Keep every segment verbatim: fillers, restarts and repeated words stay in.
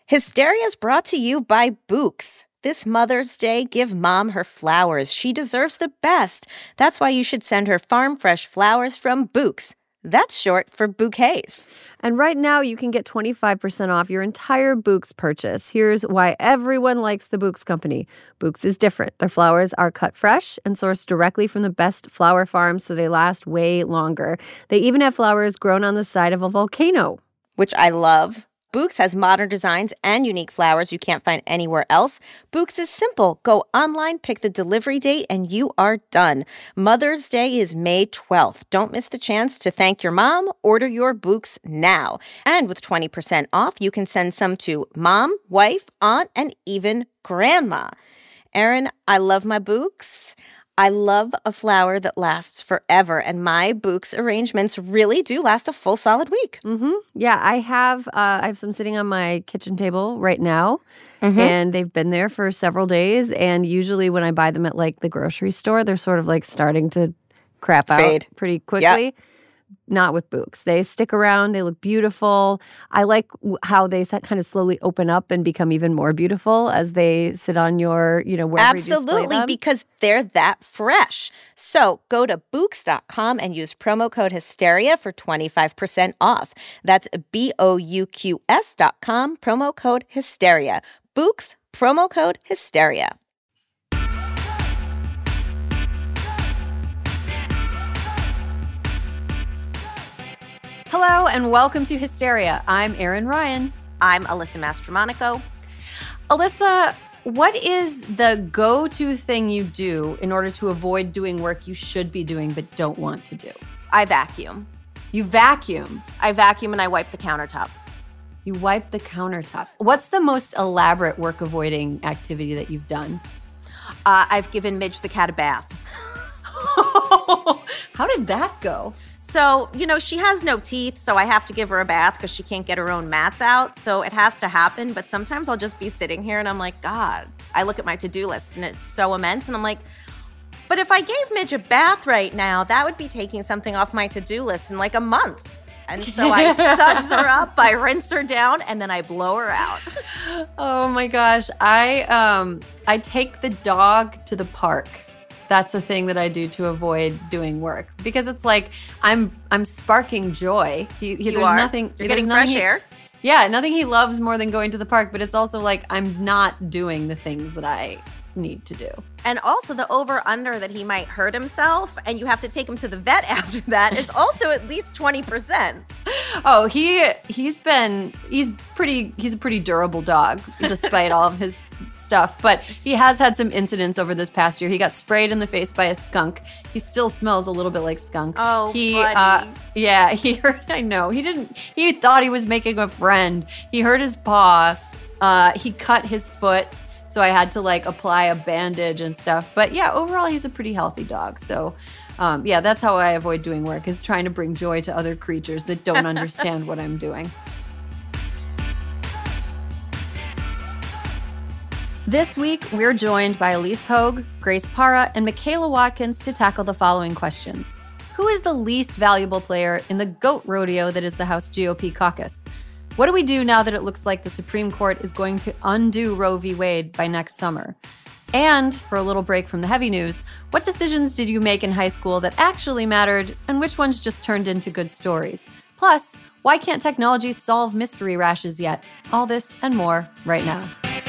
Hysteria is brought to you by Bouqs. This Mother's Day, give Mom her flowers. She deserves the best. That's why you should send her farm fresh flowers from Bouqs. That's short for bouquets. And right now, you can get twenty-five percent off your entire Bouqs purchase. Here's why everyone likes the Bouqs company. Bouqs is different. Their flowers are cut fresh and sourced directly from the best flower farms, so they last way longer. They even have flowers grown on the side of a volcano, which I love. Bouqs has modern designs and unique flowers you can't find anywhere else. Bouqs is simple. Go online, pick the delivery date, and you are done. Mother's Day is May twelfth. Don't miss the chance to thank your mom. Order your Bouqs now. And with twenty percent off, you can send some to mom, wife, aunt, and even grandma. Erin, I love my Bouqs. I love a flower that lasts forever, and my Bouqs arrangements really do last a full solid week. Mm-hmm. Yeah, I have uh, I have some sitting on my kitchen table right now, mm-hmm. and they've been there for several days. And usually when I buy them at like the grocery store, they're sort of like starting to crap Fade. out pretty quickly. Yep. Not with Bouqs. They stick around. They look beautiful. I like how they kind of slowly open up and become even more beautiful as they sit on your, you know, wherever you display them. Absolutely, because they're that fresh. So go to Bouqs dot com and use promo code Hysteria for twenty-five percent off. That's B O U Q S dot com, promo code Hysteria. Bouqs, promo code Hysteria. Hello and welcome to Hysteria. I'm Erin Ryan. I'm Alyssa Mastromonaco. Alyssa, what is the go-to thing you do in order to avoid doing work you should be doing but don't want to do? I vacuum. You vacuum? I vacuum and I wipe the countertops. You wipe the countertops. What's the most elaborate work-avoiding activity that you've done? Uh, I've given Midge the cat a bath. How did that go? So, you know, she has no teeth, so I have to give her a bath because she can't get her own mats out. So it has to happen. But sometimes I'll just be sitting here and I'm like, God, I look at my to-do list and it's so immense. And I'm like, but if I gave Midge a bath right now, that would be taking something off my to-do list in like a month. And so I suds her up, I rinse her down, and then I blow her out. Oh my gosh. I um I take the dog to the park. That's the thing that I do to avoid doing work because it's like I'm I'm sparking joy. He, he, you there's are. nothing. You're getting fresh he, air. Yeah, nothing he loves more than going to the park. But it's also like I'm not doing the things that I need to do. And also the over-under that he might hurt himself and you have to take him to the vet after that is also at least twenty percent. Oh, he, he's been, he's pretty, he's a pretty durable dog despite all of his stuff. But he has had some incidents over this past year. He got sprayed in the face by a skunk. He still smells a little bit like skunk. Oh, he, buddy. Uh, yeah, he hurt, I know. He didn't, he thought he was making a friend. He hurt his paw. Uh, he cut his foot. So I had to like apply a bandage and stuff. But yeah, overall, he's a pretty healthy dog. So um, yeah, that's how I avoid doing work is trying to bring joy to other creatures that don't understand what I'm doing. This week, we're joined by Elise Hogue, Grace Parra, and Michaela Watkins to tackle the following questions. Who is the least valuable player in the GOAT rodeo that is the House G O P caucus? What do we do now that it looks like the Supreme Court is going to undo Roe v. Wade by next summer? And, for a little break from the heavy news, what decisions did you make in high school that actually mattered, and which ones just turned into good stories? Plus, why can't technology solve mystery rashes yet? All this and more right now.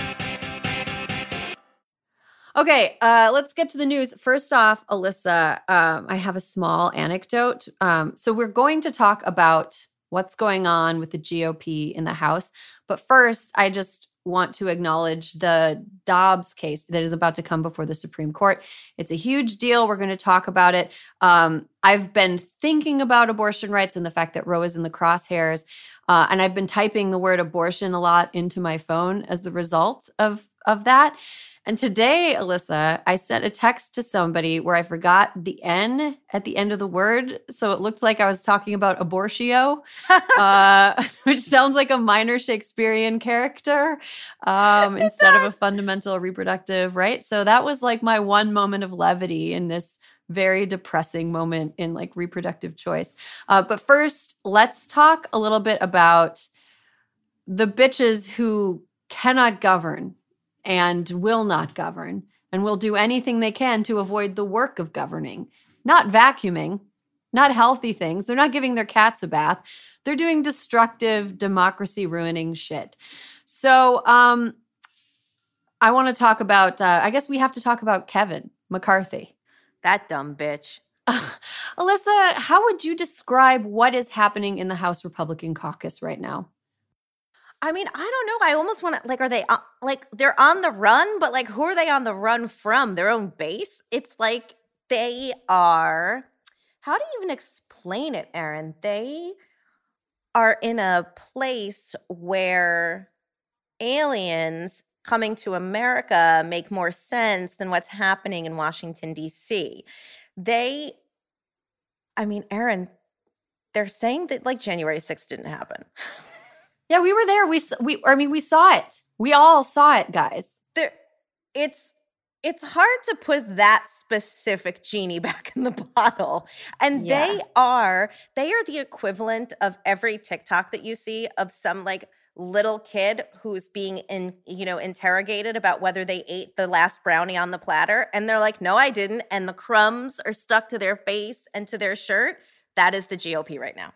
Okay, uh, let's get to the news. First off, Alyssa, um, I have a small anecdote. Um, so we're going to talk about what's going on with the G O P in the House. But first, I just want to acknowledge the Dobbs case that is about to come before the Supreme Court. It's a huge deal. We're going to talk about it. Um, I've been thinking about abortion rights and the fact that Roe is in the crosshairs. Uh, and I've been typing the word abortion a lot into my phone as the result of, of that. And today, Alyssa, I sent a text to somebody where I forgot the N at the end of the word. So it looked like I was talking about abortio, uh, which sounds like a minor Shakespearean character um, instead does. of a fundamental reproductive, right? So that was like my one moment of levity in this very depressing moment in like reproductive choice. Uh, but first, let's talk a little bit about the bitches who cannot govern and will not govern and will do anything they can to avoid the work of governing. Not vacuuming, not healthy things. They're not giving their cats a bath. They're doing destructive, democracy-ruining shit. So um, I want to talk about, uh, I guess we have to talk about Kevin McCarthy. That dumb bitch. Uh, Alyssa, how would you describe what is happening in the House Republican caucus right now? I mean, I don't know. I almost want to, like, are they, uh, like, they're on the run, but, like, who are they on the run from? Their own base? It's like they are, how do you even explain it, Erin? They are in a place where aliens coming to America make more sense than what's happening in Washington, D C. They, I mean, Erin, they're saying that, like, January sixth didn't happen. Yeah, we were there. We, we, I mean, we saw it. We all saw it, guys. There, it's, it's hard to put that specific genie back in the bottle. And yeah. they are, they are the equivalent of every TikTok that you see of some, like, little kid who's being in, you know, interrogated about whether they ate the last brownie on the platter. And they're like, no, I didn't. And the crumbs are stuck to their face and to their shirt. That is the G O P right now.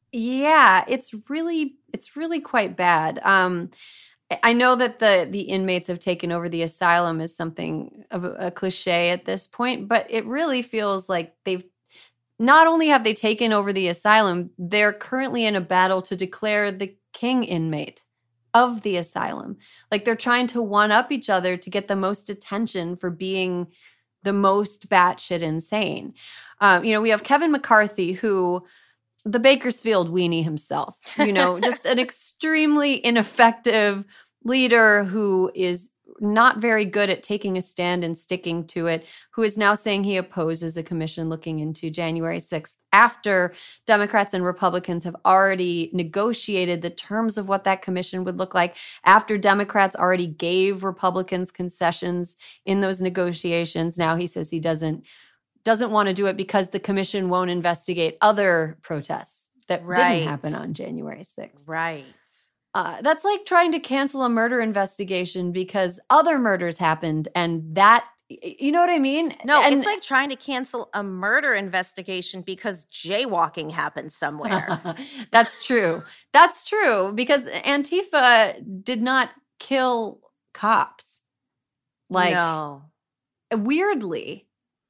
Yeah, it's really, it's really quite bad. Um, I know that the the inmates have taken over the asylum is something of a, a cliche at this point, but it really feels like they've not only have they taken over the asylum, they're currently in a battle to declare the king inmate of the asylum. Like they're trying to one up each other to get the most attention for being the most batshit insane. Um, you know, we have Kevin McCarthy, who the Bakersfield weenie himself, you know, just an extremely ineffective leader who is not very good at taking a stand and sticking to it, who is now saying he opposes a commission looking into January sixth after Democrats and Republicans have already negotiated the terms of what that commission would look like, after Democrats already gave Republicans concessions in those negotiations. Now he says he doesn't doesn't want to do it because the commission won't investigate other protests that right. didn't happen on January sixth. Right. Uh, that's like trying to cancel a murder investigation because other murders happened and that, you know what I mean? No, and, it's like trying to cancel a murder investigation because jaywalking happened somewhere. That's true. That's true because Antifa did not kill cops. Like, no. Weirdly.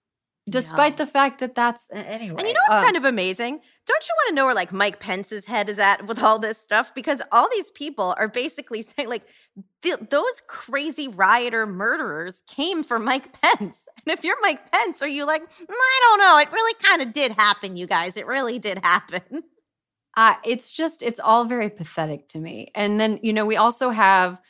Despite no. the fact that that's anyway. And you know what's um, kind of amazing? Don't you want to know where like Mike Pence's head is at with all this stuff? Because all these people are basically saying like th- those crazy rioter murderers came for Mike Pence. And if you're Mike Pence, are you like, mm, I don't know. It really kind of did happen, you guys. It really did happen. Uh, it's just, it's all very pathetic to me. And then, you know, we also have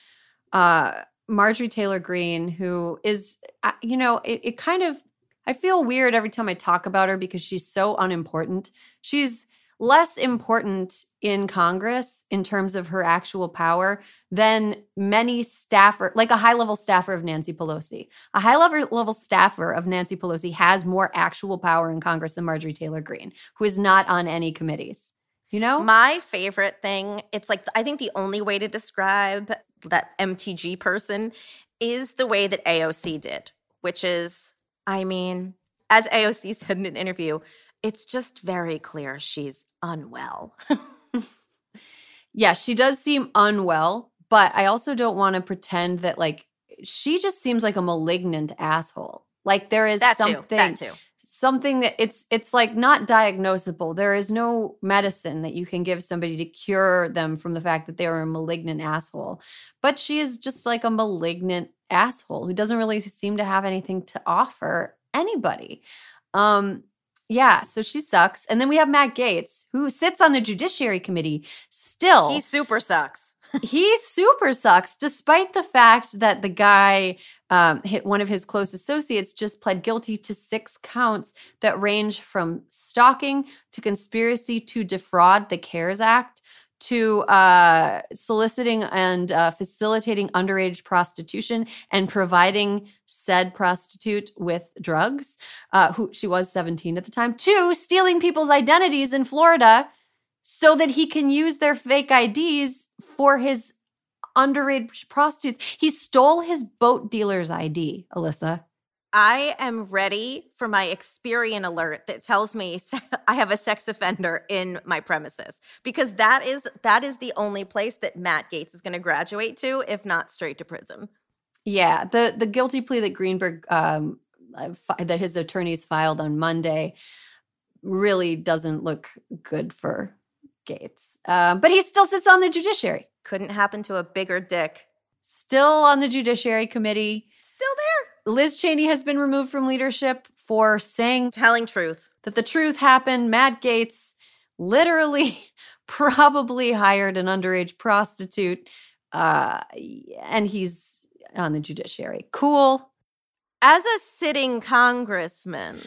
uh, Marjorie Taylor Greene, who is, uh, you know, it, it kind of, I feel weird every time I talk about her because she's so unimportant. She's less important in Congress in terms of her actual power than many staffer, like a high-level staffer of Nancy Pelosi. A high-level staffer of Nancy Pelosi has more actual power in Congress than Marjorie Taylor Greene, who is not on any committees. You know? My favorite thing, it's like, I think the only way to describe that M T G person is the way that A O C did, which is, I mean, as A O C said in an interview, it's just very clear she's unwell. Yeah, she does seem unwell, but I also don't want to pretend that, like, she just seems like a malignant asshole. Like, there is that something, too, that too. something that it's it's like not diagnosable. There is no medicine that you can give somebody to cure them from the fact that they are a malignant asshole. But she is just like a malignant asshole who doesn't really seem to have anything to offer anybody. Um, yeah, so she sucks. And then we have Matt Gaetz, who sits on the Judiciary Committee still. He super sucks. He super sucks, despite the fact that the guy, um, hit one of his close associates, just pled guilty to six counts that range from stalking to conspiracy to defraud the CARES Act to uh, soliciting and uh, facilitating underage prostitution and providing said prostitute with drugs, uh, who she was seventeen at the time, to stealing people's identities in Florida so that he can use their fake I Ds for his underage prostitutes. He stole his boat dealer's I D, Alyssa. I am ready for my Experian alert that tells me I have a sex offender in my premises, because that is that is the only place that Matt Gaetz is going to graduate to, if not straight to prison. Yeah, the the guilty plea that Greenberg um, fi- that his attorneys filed on Monday really doesn't look good for Gaetz, uh, but he still sits on the judiciary. Couldn't happen to a bigger dick. Still on the Judiciary Committee. Still there. Liz Cheney has been removed from leadership for saying Telling truth. that the truth happened. Matt Gaetz literally probably hired an underage prostitute, uh, and he's on the judiciary. Cool. As a sitting congressman.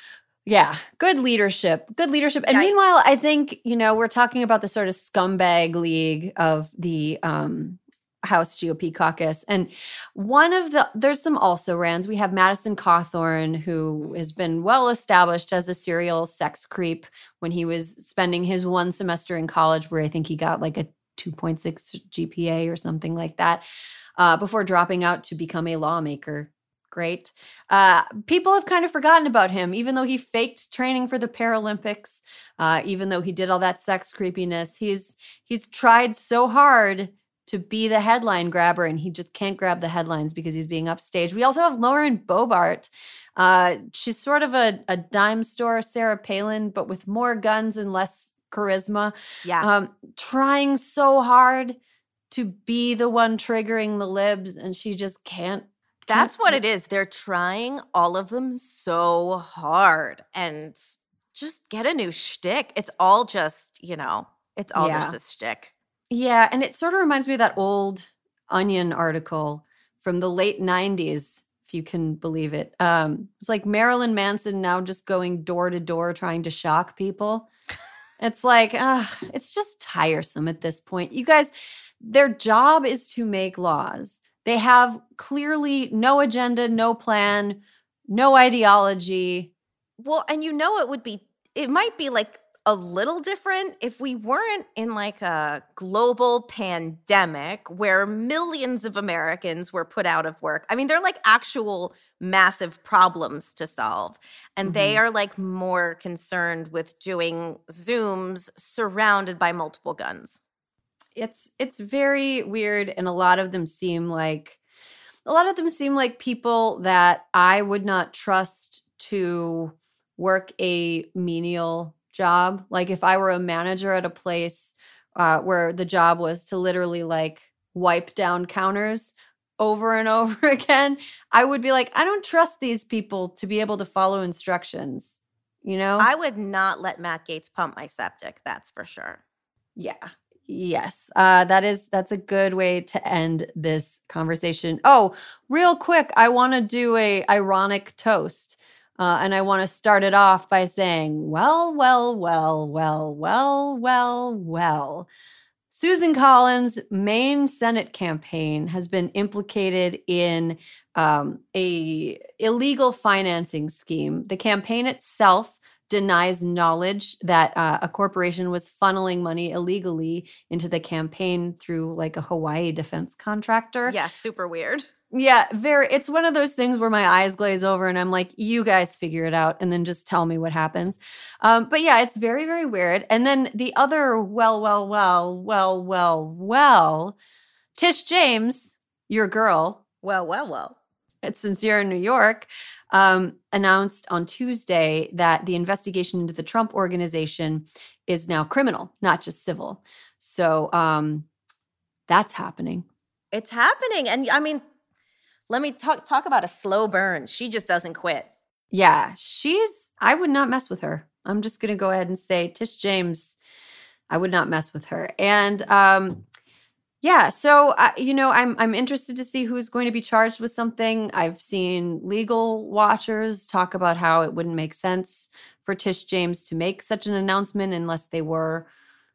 Yeah, good leadership. Good leadership. And Yikes. Meanwhile, I think, you know, we're talking about the sort of scumbag league of the um, House G O P caucus. And one of the, there's some also-rans. We have Madison Cawthorn, who has been well established as a serial sex creep when he was spending his one semester in college, where I think he got like a two point six G P A or something like that, uh, before dropping out to become a lawmaker. Great. Uh, people have kind of forgotten about him, even though he faked training for the Paralympics, uh, even though he did all that sex creepiness. He's he's tried so hard to be the headline grabber, and he just can't grab the headlines because he's being upstaged. We also have Lauren Boebert. Uh, she's sort of a, a dime store Sarah Palin, but with more guns and less charisma. Yeah. Um, trying so hard to be the one triggering the libs, and she just can't. That's what it is. They're trying, all of them, so hard. And just get a new shtick. It's all just, you know, it's all Yeah. just a shtick. Yeah, and it sort of reminds me of that old Onion article from the late nineties, if you can believe it. Um, it's like Marilyn Manson now just going door to door trying to shock people. It's like, uh, it's just tiresome at this point. You guys, their job is to make laws. They have clearly no agenda, no plan, no ideology. Well, and you know, it would be, it might be like a little different if we weren't in like a global pandemic where millions of Americans were put out of work. I mean, they're like actual massive problems to solve. And Mm-hmm. they are like more concerned with doing Zooms surrounded by multiple guns. It's it's very weird, and a lot of them seem like a lot of them seem like people that I would not trust to work a menial job. Like if I were a manager at a place uh, where the job was to literally like wipe down counters over and over again, I would be like, I don't trust these people to be able to follow instructions. You know, I would not let Matt Gaetz pump my septic. That's for sure. yeah. Yes, uh, that is that's a good way to end this conversation. Oh, real quick, I want to do a ironic toast, uh, and I want to start it off by saying, well, well, well, well, well, well, well. Susan Collins' Maine Senate campaign has been implicated in um, a illegal financing scheme. The campaign itself denies knowledge that uh, a corporation was funneling money illegally into the campaign through like a Hawaii defense contractor. Yeah, super weird. Yeah, very. It's one of those things where my eyes glaze over and I'm like, you guys figure it out and then just tell me what happens. Um, but yeah, it's very, very weird. And then the other, well, well, well, well, well, well, Tish James, your girl. Well, well, well. It's since you're in New York. Um, announced on Tuesday that the investigation into the Trump Organization is now criminal, not just civil. So um, that's happening. It's happening. And I mean, let me talk talk about a slow burn. She just doesn't quit. Yeah, she's, I would not mess with her. I'm just going to go ahead and say Tish James, I would not mess with her. And um, yeah, so, uh, you know, I'm I'm interested to see who's going to be charged with something. I've seen legal watchers talk about how it wouldn't make sense for Tish James to make such an announcement unless they were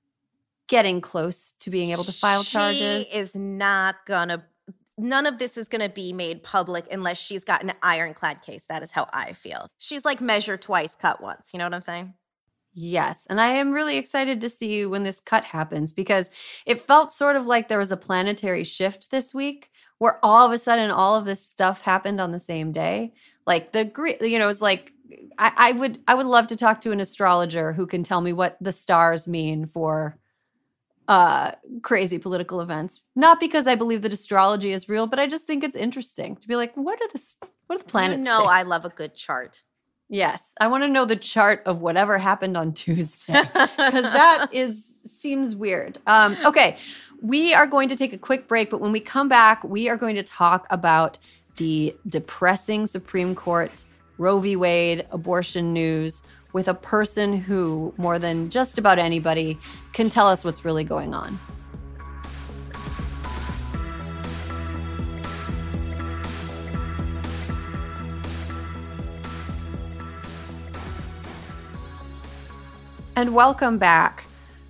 getting close to being able to file charges. She is not gonna, none of this is gonna be made public unless she's got an ironclad case. That is how I feel. She's like measure twice, cut once. You know what I'm saying? Yes. And I am really excited to see when this cut happens because it felt sort of like there was a planetary shift this week where all of a sudden all of this stuff happened on the same day. Like the, you know, it was like, I, I would, I would love to talk to an astrologer who can tell me what the stars mean for uh, crazy political events. Not because I believe that astrology is real, but I just think it's interesting to be like, what are the, what are the planets You know, say? I love a good chart. Yes, I want to know the chart of whatever happened on Tuesday because that is seems weird. Um, okay, we are going to take a quick break, but when we come back, we are going to talk about the depressing Supreme Court Roe v. Wade abortion news with a person who, more than just about anybody, can tell us what's really going on. And welcome back.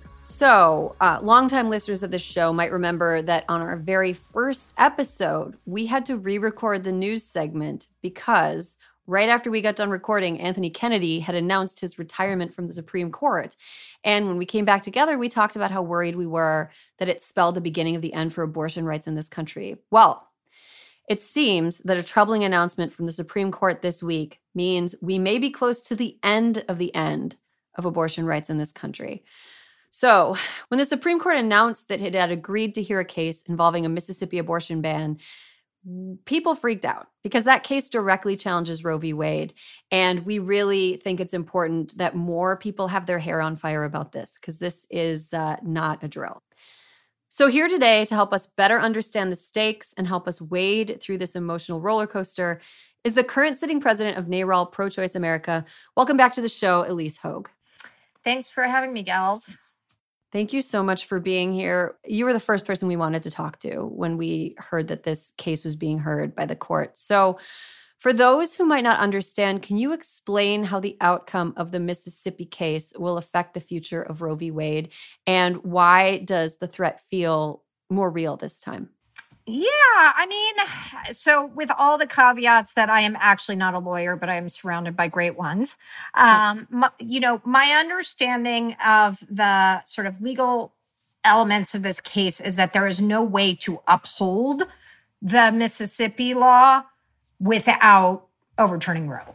So, uh, longtime listeners of this show might remember that on our very first episode, we had to re-record the news segment because right after we got done recording, Anthony Kennedy had announced his retirement from the Supreme Court. And when we came back together, we talked about how worried we were that it spelled the beginning of the end for abortion rights in this country. Well, it seems that a troubling announcement from the Supreme Court this week means we may be close to the end of the end of abortion rights in this country. So when the Supreme Court announced that it had agreed to hear a case involving a Mississippi abortion ban, people freaked out because that case directly challenges Roe v. Wade. And we really think it's important that more people have their hair on fire about this because this is uh, not a drill. So here today to help us better understand the stakes and help us wade through this emotional roller coaster is the current sitting president of NARAL Pro-Choice America. Welcome back to the show, Elise Hogue. Thanks for having me, gals. Thank you so much for being here. You were the first person we wanted to talk to when we heard that this case was being heard by the court. So for those who might not understand, can you explain how the outcome of the Mississippi case will affect the future of Roe v. Wade? And why does the threat feel more real this time? Yeah, I mean, so with all the caveats that I am actually not a lawyer, but I am surrounded by great ones, um, my, you know, my understanding of the sort of legal elements of this case is that there is no way to uphold the Mississippi law without overturning Roe.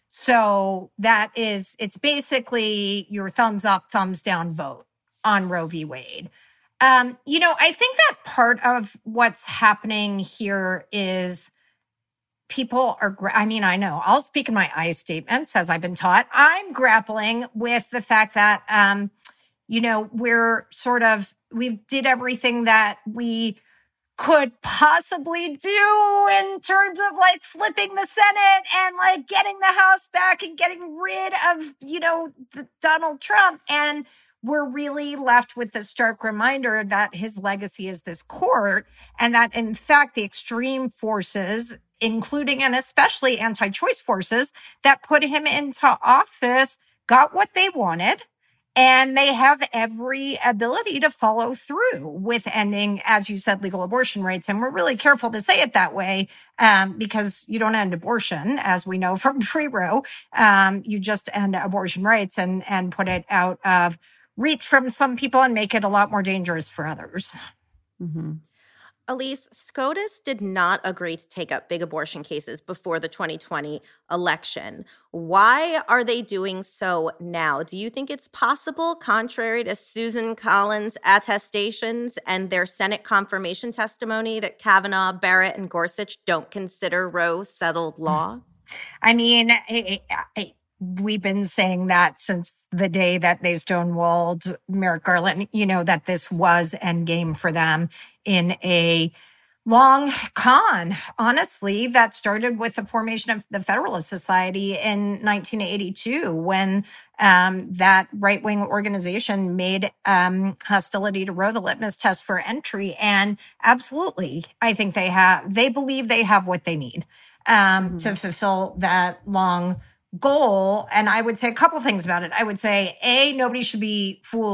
So that is, it's basically your thumbs up, thumbs down vote on Roe v. Wade. Um, you know, I think that part of what's happening here is people are, gra- I mean, I know, I'll speak in my I statements as I've been taught. I'm grappling with the fact that, um, you know, we're sort of, we did everything that we could possibly do in terms of like flipping the Senate and like getting the House back and getting rid of, you know, the Donald Trump. And we're really left with the stark reminder that his legacy is this court, and that, in fact, the extreme forces, including and especially anti-choice forces that put him into office, got what they wanted, and they have every ability to follow through with ending, as you said, legal abortion rights. And we're really careful to say it that way um, because you don't end abortion, as we know from pre-Roe. Um, you just end abortion rights and, and put it out of reach from some people and make it a lot more dangerous for others. Mm-hmm. Elise, SCOTUS did not agree to take up big abortion cases before the twenty twenty election. Why are they doing so now? Do you think it's possible, contrary to Susan Collins' attestations and their Senate confirmation testimony, that Kavanaugh, Barrett, and Gorsuch don't consider Roe settled law? I mean, I, I, we've been saying that since the day that they stonewalled Merrick Garland, you know, that this was endgame for them in a long con, honestly, that started with the formation of the Federalist Society in nineteen eighty-two, when um, that right-wing organization made um, hostility to Roe the litmus test for entry. And absolutely, I think they have, they believe they have what they need um, mm-hmm. to fulfill that long goal. And I would say a couple things about it. I would say, A, nobody should be fooled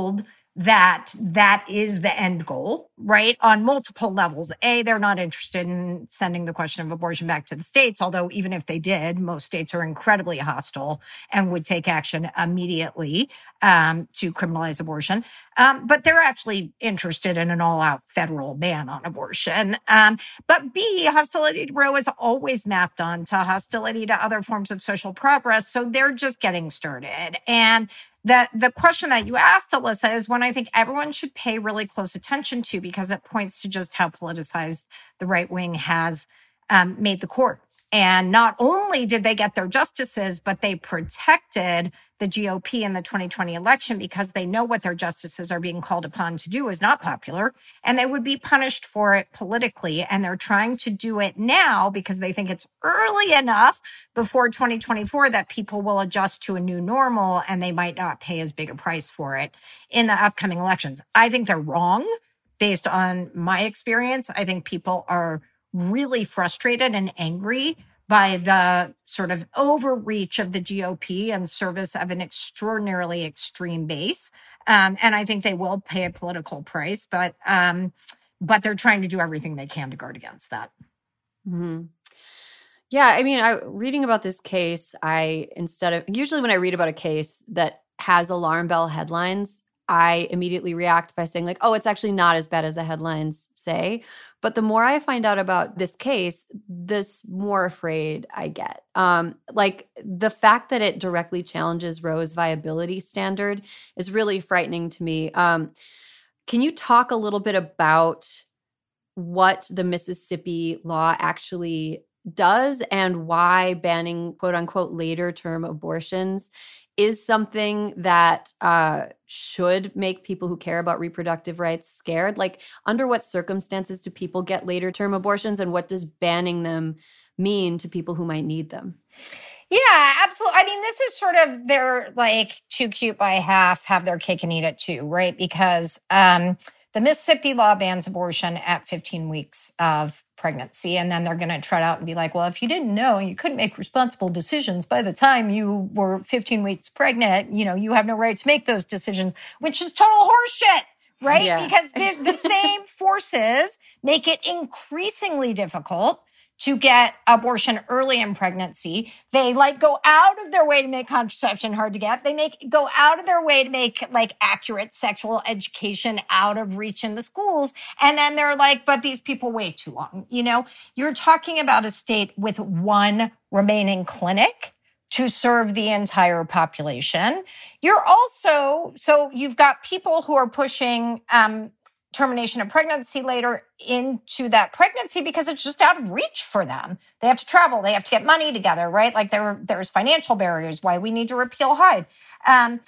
that that is the end goal, right? On multiple levels. A, they're not interested in sending the question of abortion back to the states, although even if they did, most states are incredibly hostile and would take action immediately um, to criminalize abortion. Um, but they're actually interested in an all-out federal ban on abortion. Um, but B, hostility to Roe is always mapped onto hostility to other forms of social progress. So they're just getting started. And The the question that you asked, Alyssa, is one I think everyone should pay really close attention to because it points to just how politicized the right wing has um, made the court. And not only did they get their justices, but they protected the G O P in the twenty twenty election because they know what their justices are being called upon to do is not popular, and they would be punished for it politically. And they're trying to do it now because they think it's early enough before twenty twenty-four that people will adjust to a new normal and they might not pay as big a price for it in the upcoming elections. I think they're wrong based on my experience. I think people are really frustrated and angry by the sort of overreach of the G O P in service of an extraordinarily extreme base. Um, and I think they will pay a political price, but um, but they're trying to do everything they can to guard against that. Mm-hmm. Yeah, I mean, I reading about this case, I instead of usually when I read about a case that has alarm bell headlines, I immediately react by saying like, oh, it's actually not as bad as the headlines say. But the more I find out about this case, the more afraid I get. Um, like the fact that it directly challenges Roe's viability standard is really frightening to me. Um, can you talk a little bit about what the Mississippi law actually does and why banning quote unquote later term abortions is something that uh, should make people who care about reproductive rights scared? Like, under what circumstances do people get later term abortions, and what does banning them mean to people who might need them? Yeah, absolutely. I mean, this is sort of their like too cute by half, have their cake and eat it too, right? Because um, the Mississippi law bans abortion at fifteen weeks of pregnancy. And then they're going to trot out and be like, well, if you didn't know, you couldn't make responsible decisions by the time you were fifteen weeks pregnant, you know, you have no right to make those decisions, which is total horseshit, right? Yeah. Because the, the same forces make it increasingly difficult to get abortion early in pregnancy. They like go out of their way to make contraception hard to get. They make go out of their way to make like accurate sexual education out of reach in the schools. And then they're like, but these people wait too long. You know, you're talking about a state with one remaining clinic to serve the entire population. You're also, so you've got people who are pushing, um, termination of pregnancy later into that pregnancy because it's just out of reach for them. They have to travel. They have to get money together, right? Like there, there's financial barriers why we need to repeal Hyde. Um,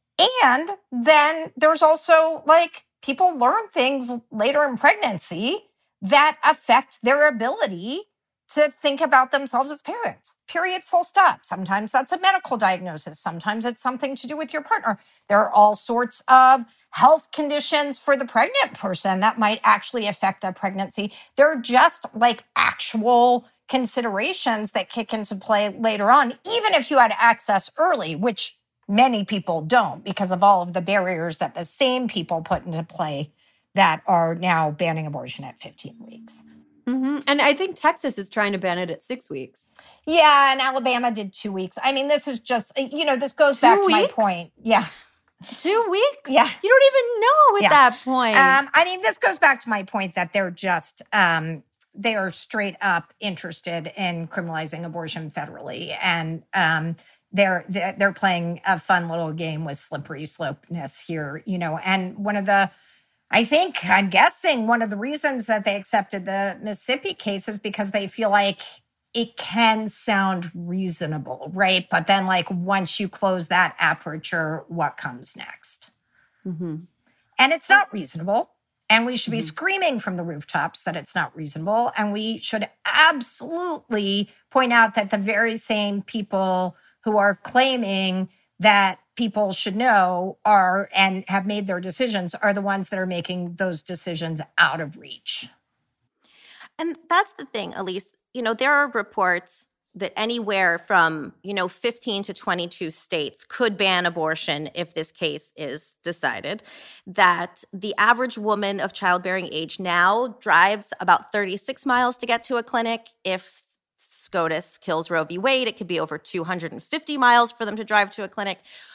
and then there's also like people learn things later in pregnancy that affect their ability to think about themselves as parents, period, full stop. Sometimes that's a medical diagnosis. Sometimes it's something to do with your partner. There are all sorts of health conditions for the pregnant person that might actually affect their pregnancy. They're just like actual considerations that kick into play later on, even if you had access early, which many people don't because of all of the barriers that the same people put into play that are now banning abortion at fifteen weeks. Mm-hmm. And I think Texas is trying to ban it at six weeks. Yeah, and Alabama did two weeks. I mean, this is just, you know, this goes two back weeks? to my point. Yeah. Two weeks? Yeah. You don't even know at yeah. that point. Um, I mean, this goes back to my point that they're just, um, they are straight up interested in criminalizing abortion federally. And um, they're, they're playing a fun little game with slippery slopeness here, you know, and one of the, I think, I'm guessing one of the reasons that they accepted the Mississippi case is because they feel like it can sound reasonable, right? But then, like, once you close that aperture, what comes next? Mm-hmm. And it's not reasonable. And we should be mm-hmm. screaming from the rooftops that it's not reasonable. And we should absolutely point out that the very same people who are claiming that people should know are and have made their decisions are the ones that are making those decisions out of reach. And that's the thing, Elise. You know, there are reports that anywhere from, you know, fifteen to twenty-two states could ban abortion if this case is decided, that the average woman of childbearing age now drives about thirty-six miles to get to a clinic. If SCOTUS kills Roe v. Wade, it could be over two hundred fifty miles for them to drive to a clinic.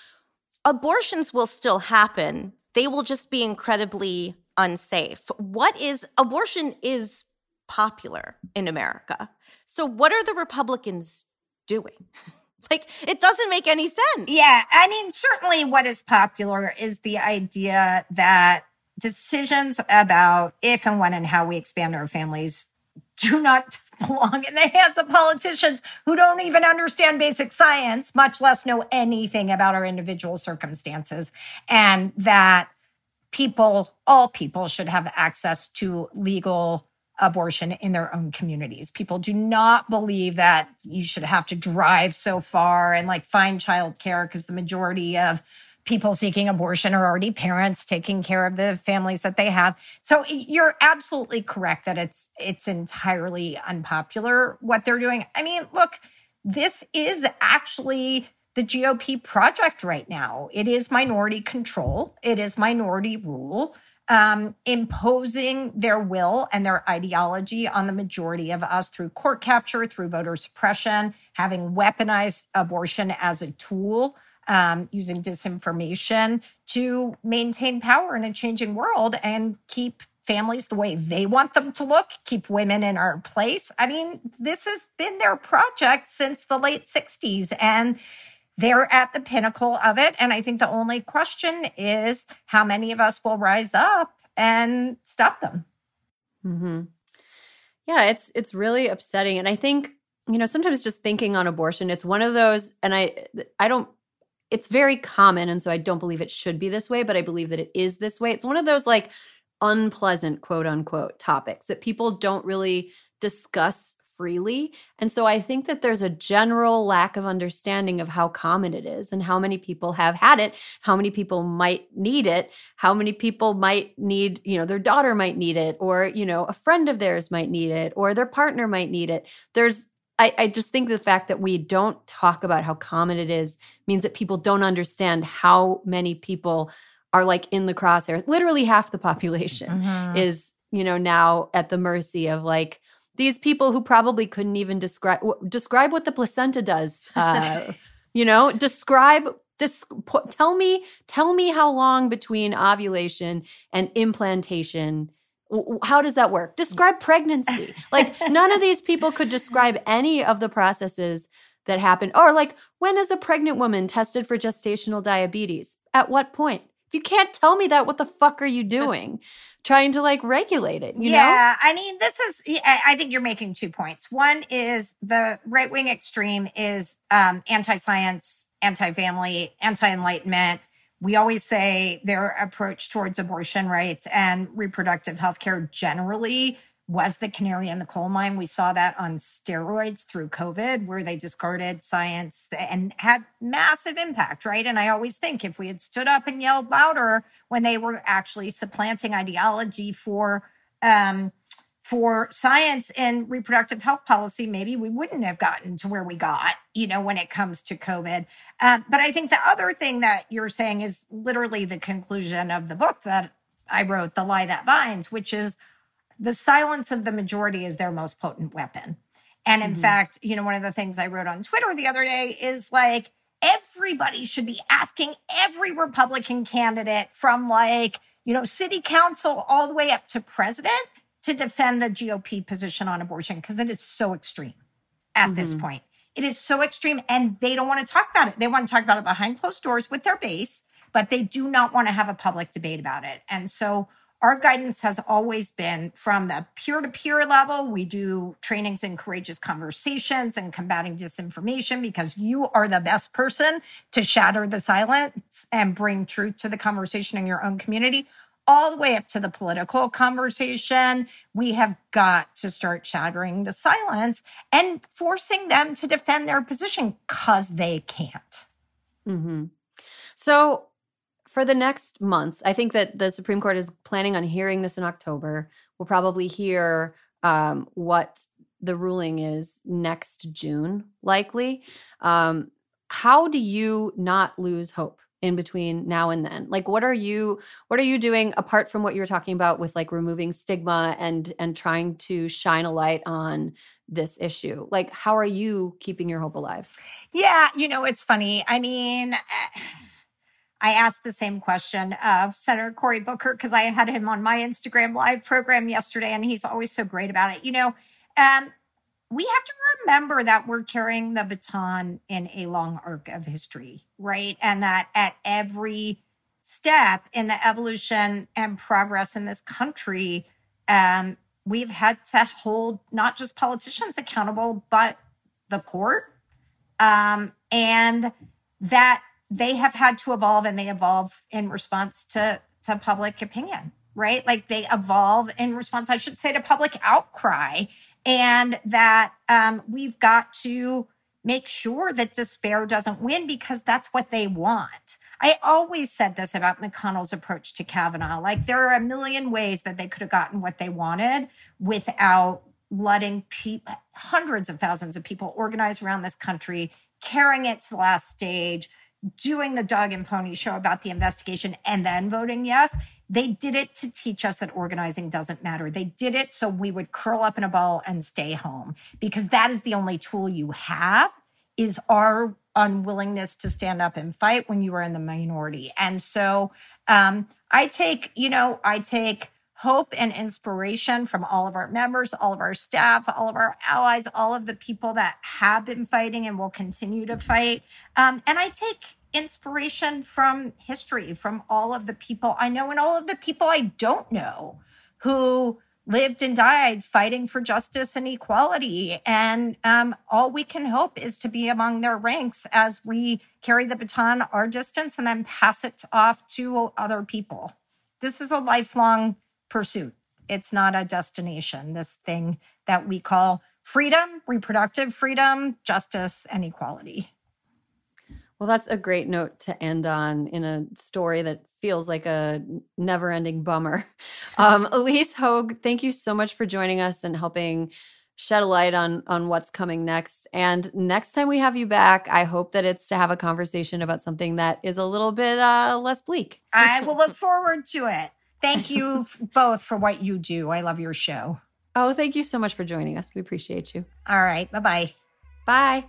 Abortions will still happen. They will just be incredibly unsafe. What is abortion is popular in America. So what are the Republicans doing? Like, it doesn't make any sense. Yeah. I mean, certainly what is popular is the idea that decisions about if and when and how we expand our families do not belong in the hands of politicians who don't even understand basic science, much less know anything about our individual circumstances, and that people, all people, should have access to legal abortion in their own communities. People do not believe that you should have to drive so far and like find childcare, because the majority of people seeking abortion are already parents taking care of the families that they have. So you're absolutely correct that it's it's entirely unpopular what they're doing. I mean, look, this is actually the G O P project right now. It is minority control. It is minority rule. Um, imposing their will and their ideology on the majority of us through court capture, through voter suppression, having weaponized abortion as a tool, um, using disinformation to maintain power in a changing world and keep families the way they want them to look, keep women in our place. I mean, this has been their project since the late sixties, and they're at the pinnacle of it. And I think the only question is how many of us will rise up and stop them. Mm-hmm. Yeah, it's it's really upsetting. And I think, you know, sometimes just thinking on abortion, it's one of those, and I I don't, it's very common, and so I don't believe it should be this way, but I believe that it is this way. It's one of those like unpleasant, quote unquote, topics that people don't really discuss freely. And so I think that there's a general lack of understanding of how common it is and how many people have had it, how many people might need it, how many people might need, you know, their daughter might need it, or, you know, a friend of theirs might need it, or their partner might need it. There's, I, I just think the fact that we don't talk about how common it is means that people don't understand how many people are like in the crosshairs. Literally half the population mm-hmm. is, you know, now at the mercy of like, these people who probably couldn't even describe describe what the placenta does. Uh, you know, describe this. Tell me, tell me how long between ovulation and implantation. How does that work? Describe pregnancy. Like none of these people could describe any of the processes that happen. Or like, when is a pregnant woman tested for gestational diabetes? At what point? If you can't tell me that, what the fuck are you doing? Trying to like regulate it, you yeah, know? Yeah, I mean, this is, I think you're making two points. One is the right-wing extreme is um, anti-science, anti-family, anti-enlightenment. We always say their approach towards abortion rights and reproductive health care generally was the canary in the coal mine. We saw that on steroids through COVID, where they discarded science and had massive impact, right? And I always think if we had stood up and yelled louder when they were actually supplanting ideology for um, for science and reproductive health policy, maybe we wouldn't have gotten to where we got, you know, when it comes to COVID. Um, but I think the other thing that you're saying is literally the conclusion of the book that I wrote, The Lie That Binds, which is the silence of the majority is their most potent weapon. And in mm-hmm. fact, you know, one of the things I wrote on Twitter the other day is like, everybody should be asking every Republican candidate from like, you know, city council all the way up to president to defend the G O P position on abortion, because it is so extreme at mm-hmm. this point. It is so extreme, and they don't want to talk about it. They want to talk about it behind closed doors with their base, but they do not want to have a public debate about it. And so our guidance has always been from the peer-to-peer level. We do trainings in courageous conversations and combating disinformation, because you are the best person to shatter the silence and bring truth to the conversation in your own community, all the way up to the political conversation. We have got to start shattering the silence and forcing them to defend their position, because they can't. Mm-hmm. So for the next months, I think that the Supreme Court is planning on hearing this in October. We'll probably hear um, what the ruling is next June, likely. Um, how do you not lose hope in between now and then? Like, what are you what are you doing apart from what you were talking about with like removing stigma and and trying to shine a light on this issue? Like, how are you keeping your hope alive? Yeah, you know, it's funny. I mean, I asked the same question of Senator Cory Booker because I had him on my Instagram Live program yesterday, and he's always so great about it. You know, um, we have to remember that we're carrying the baton in a long arc of history, right? And that at every step in the evolution and progress in this country, um, we've had to hold not just politicians accountable, but the court. Um, and that they have had to evolve, and they evolve in response to, to public opinion, right? Like they evolve in response, I should say, to public outcry. And that um, we've got to make sure that despair doesn't win because that's what they want. I always said this about McConnell's approach to Kavanaugh. Like there are a million ways that they could have gotten what they wanted without letting pe- hundreds of thousands of people organize around this country, carrying it to the last stage, doing the dog and pony show about the investigation, and then voting yes. They did it to teach us that organizing doesn't matter. They did it so we would curl up in a ball and stay home, because that is the only tool you have, is our unwillingness to stand up and fight when you are in the minority. And so um, I take, you know, I take hope and inspiration from all of our members, all of our staff, all of our allies, all of the people that have been fighting and will continue to fight. Um, and I take inspiration from history, from all of the people I know and all of the people I don't know who lived and died fighting for justice and equality. And um, all we can hope is to be among their ranks as we carry the baton our distance and then pass it off to other people. This is a lifelong pursuit. It's not a destination, this thing that we call freedom, reproductive freedom, justice, and equality. Well, that's a great note to end on in a story that feels like a never-ending bummer. Um, Ilyse Hogue, thank you so much for joining us and helping shed a light on, on what's coming next. And next time we have you back, I hope that it's to have a conversation about something that is a little bit uh, less bleak. I will look forward to it. Thank you both for what you do. I love your show. Oh, thank you so much for joining us. We appreciate you. All right. Bye-bye. Bye.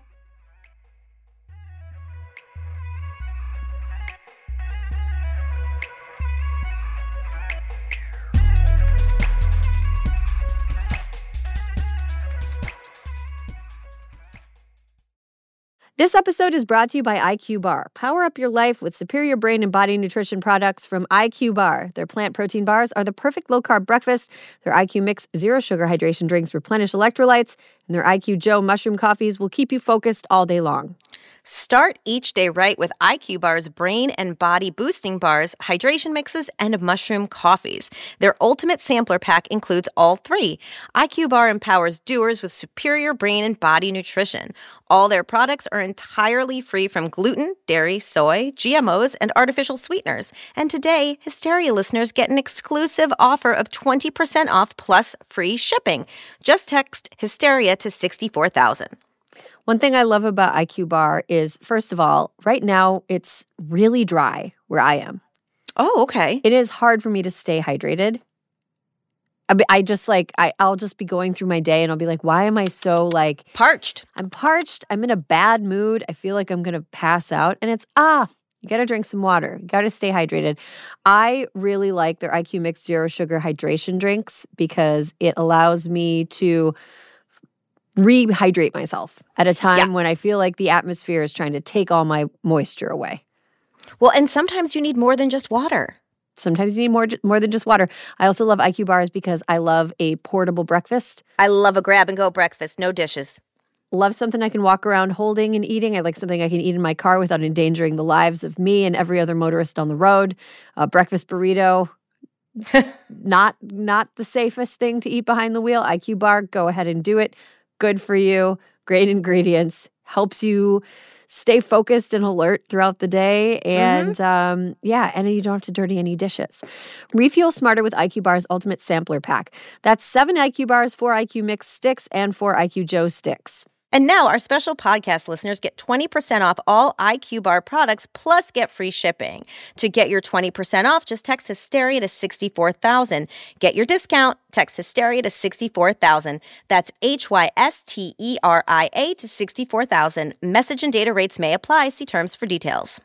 This episode is brought to you by I Q Bar. Power up your life with superior brain and body nutrition products from I Q Bar. Their plant protein bars are the perfect low-carb breakfast. Their I Q Mix zero-sugar hydration drinks replenish electrolytes. And their I Q Joe mushroom coffees will keep you focused all day long. Start each day right with I Q Bar's brain and body boosting bars, hydration mixes, and mushroom coffees. Their ultimate sampler pack includes all three. I Q Bar empowers doers with superior brain and body nutrition. All their products are entirely free from gluten, dairy, soy, G M Os, and artificial sweeteners. And today, Hysteria listeners get an exclusive offer of twenty percent off plus free shipping. Just text Hysteria to sixty-four thousand. One thing I love about I Q Bar is, first of all, right now it's really dry where I am. Oh, okay. It is hard for me to stay hydrated. I, I just like, I, I'll just be going through my day and I'll be like, why am I so like... Parched. I'm parched. I'm in a bad mood. I feel like I'm going to pass out. And it's, ah, you got to drink some water. You got to stay hydrated. I really like their I Q Mix Zero Sugar Hydration drinks because it allows me to rehydrate myself at a time yeah. when I feel like the atmosphere is trying to take all my moisture away. Well, and sometimes you need more than just water. Sometimes you need more more than just water. I also love I Q Bars because I love a portable breakfast. I love a grab-and-go breakfast, no dishes. Love something I can walk around holding and eating. I like something I can eat in my car without endangering the lives of me and every other motorist on the road. A breakfast burrito, not not the safest thing to eat behind the wheel. I Q Bar, go ahead and do it. Good for you. Great ingredients. Helps you stay focused and alert throughout the day. And mm-hmm. um, yeah, and you don't have to dirty any dishes. Refuel smarter with I Q Bar's Ultimate Sampler Pack. That's seven I Q Bars, four I Q Mix sticks, and four I Q Joe sticks. And now our special podcast listeners get twenty percent off all I Q Bar products plus get free shipping. To get your twenty percent off, just text Hysteria to sixty-four thousand. Get your discount. Text Hysteria to sixty-four thousand. That's H Y S T E R I A to sixty-four thousand. Message and data rates may apply. See terms for details.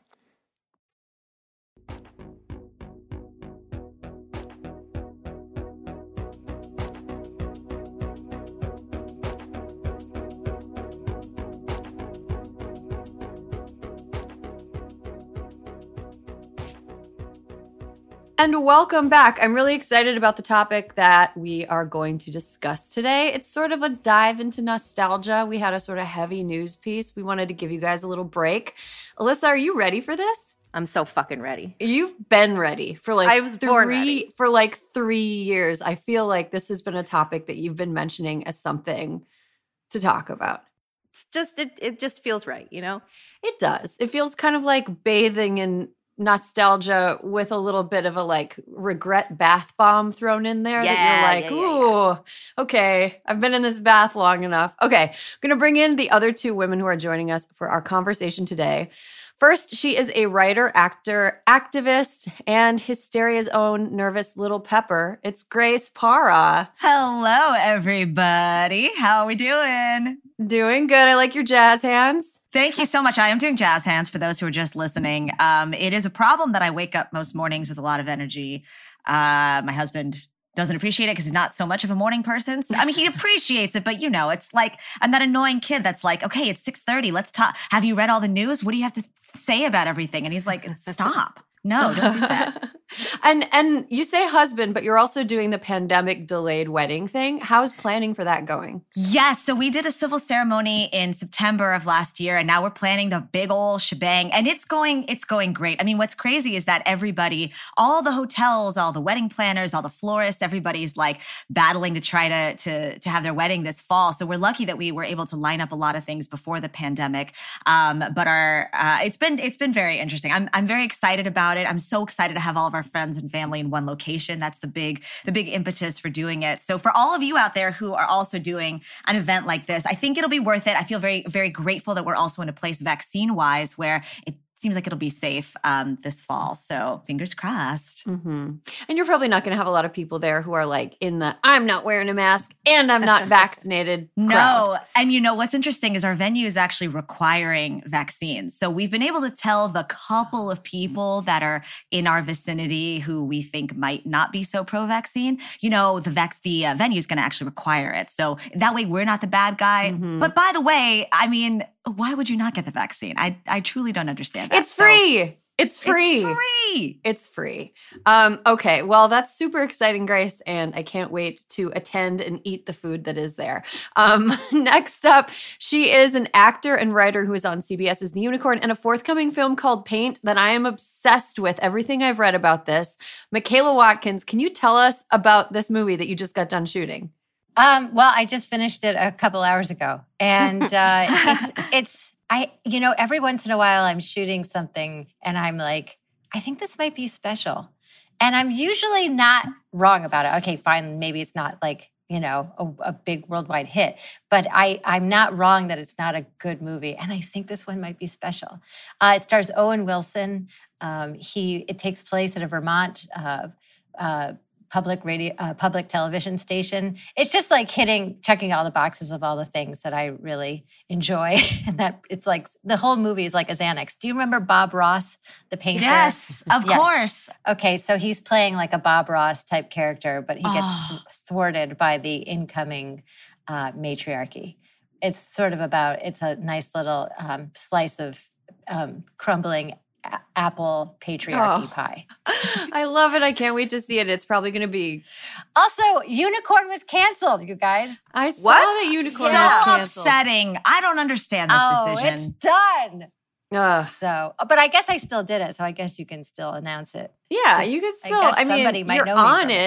And welcome back. I'm really excited about the topic that we are going to discuss today. It's sort of a dive into nostalgia. We had a sort of heavy news piece. We wanted to give you guys a little break. Alyssa, are you ready for this? I'm so fucking ready. You've been ready for like I was three born ready. for like three years. I feel like this has been a topic that you've been mentioning as something to talk about. It's just it it just feels right, you know? It does. It feels kind of like bathing in nostalgia with a little bit of a like regret bath bomb thrown in there. Yeah, that you're like, yeah, yeah, ooh, yeah. okay, I've been in this bath long enough. Okay, I'm going to bring in the other two women who are joining us for our conversation today. First, she is a writer, actor, activist, and Hysteria's own nervous little pepper. It's Grace Parra. Hello, everybody. How are we doing? Doing good. I like your jazz hands. Thank you so much. I am doing jazz hands for those who are just listening. Um, it is a problem that I wake up most mornings with a lot of energy. Uh, my husband doesn't appreciate it because he's not so much of a morning person. So, I mean, he appreciates it, but you know, it's like I'm that annoying kid that's like, okay, it's six thirty. Let's talk. Have you read all the news? What do you have to say about everything? And he's like, stop. No, don't do that. and and you say husband, but you're also doing the pandemic delayed wedding thing. How's planning for that going? Yes. So we did a civil ceremony in September of last year, and now we're planning the big old shebang. And it's going, it's going great. I mean, what's crazy is that everybody, all the hotels, all the wedding planners, all the florists, everybody's like battling to try to, to, to have their wedding this fall. So we're lucky that we were able to line up a lot of things before the pandemic. Um, but our, uh, it's been, it's been very interesting. I'm, I'm very excited about it. I'm so excited to have all of our friends and family in one location. That's the big, the big impetus for doing it. So for all of you out there who are also doing an event like this, I think it'll be worth it. I feel very, very grateful that we're also in a place vaccine-wise where it seems like it'll be safe um, this fall. So fingers crossed. Mm-hmm. And you're probably not going to have a lot of people there who are like in the, I'm not wearing a mask and I'm not vaccinated No. crowd. And you know, what's interesting is our venue is actually requiring vaccines. So we've been able to tell the couple of people that are in our vicinity who we think might not be so pro-vaccine, you know, the vac- the uh, venue is going to actually require it. So that way we're not the bad guy. Mm-hmm. But by the way, I mean, why would you not get the vaccine? I I truly don't understand that. It's free. So, it's free. It's free. It's free. Um, okay. Well, that's super exciting, Grace. And I can't wait to attend and eat the food that is there. Um, next up, she is an actor and writer who is on CBS's The Unicorn and a forthcoming film called Paint that I am obsessed with. Everything I've read about this. Michaela Watkins, can you tell us about this movie that you just got done shooting? Um, well, I just finished it a couple hours ago, and uh, it's it's I you know every once in a while I'm shooting something and I'm like, I think this might be special, and I'm usually not wrong about it. Okay, fine, maybe it's not like you know a, a big worldwide hit, but I I'm not wrong that it's not a good movie, and I think this one might be special. Uh, it stars Owen Wilson. Um, he it takes place at a Vermont. Uh, uh, public radio, uh, public television station. It's just like hitting, checking all the boxes of all the things that I really enjoy. And that it's like, the whole movie is like a Xanax. Do you remember Bob Ross, the painter? Yes, of yes. course. Okay, so he's playing like a Bob Ross type character, but he gets Oh. thwarted by the incoming uh, matriarchy. It's sort of about, it's a nice little um, slice of um, crumbling a- apple patriarchy Oh. pie. I love it. I can't wait to see it. It's probably going to be. Also, Unicorn was canceled, you guys. I saw What? that Unicorn So was canceled. upsetting. I don't understand this oh, decision. it's done. Ugh. So, but I guess I still did it. So I guess you can still announce it. Yeah, Just- you can I still. guess I, somebody mean, might you're know me on from it. it.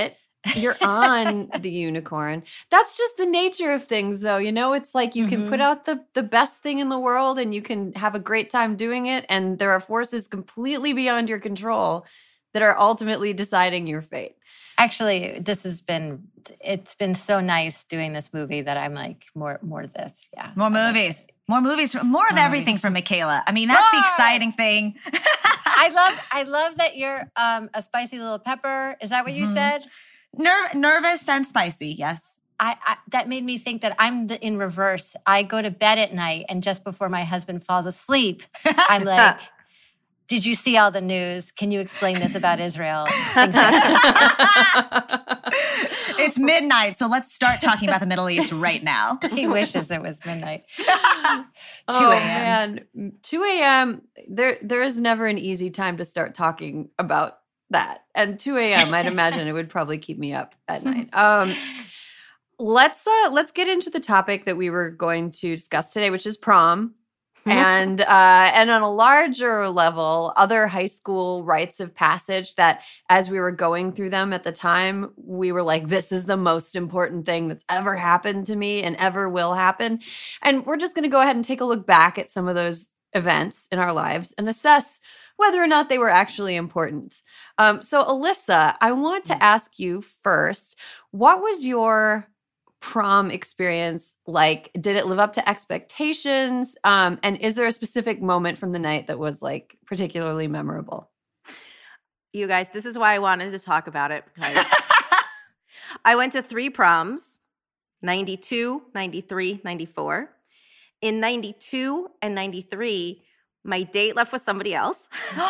you're on the unicorn. That's just the nature of things, though. You know, it's like you mm-hmm. can put out the, the best thing in the world and you can have a great time doing it. And there are forces completely beyond your control that are ultimately deciding your fate. Actually, this has been, it's been so nice doing this movie that I'm like, more more of this. Yeah. More movies. More movies. More of more everything movies. From Michaela. I mean, that's more! The exciting thing. I love I love that you're um, a spicy little pepper. Is that what you mm-hmm. said? Ner- nervous and spicy, yes. I, I that made me think that I'm the, in reverse. I go to bed at night, and just before my husband falls asleep, I'm like, did you see all the news? Can you explain this about Israel? Things like that. It's midnight, so let's start talking about the Middle East right now. He wishes it was midnight. two Oh, man. two a.m., there, there is never an easy time to start talking about that. And two a.m., I'd imagine it would probably keep me up at night. Um, let's uh, let's get into the topic that we were going to discuss today, which is prom. and uh, and on a larger level, other high school rites of passage that as we were going through them at the time, we were like, this is the most important thing that's ever happened to me and ever will happen. And we're just going to go ahead and take a look back at some of those events in our lives and assess whether or not they were actually important. Um, so Alyssa, I want to ask you first, what was your prom experience like? Did it live up to expectations? Um, and is there a specific moment from the night that was like particularly memorable? You guys, this is why I wanted to talk about it, because I went to three proms, ninety-two, ninety-three, ninety-four. In ninety-two and ninety-three, my date left with somebody else.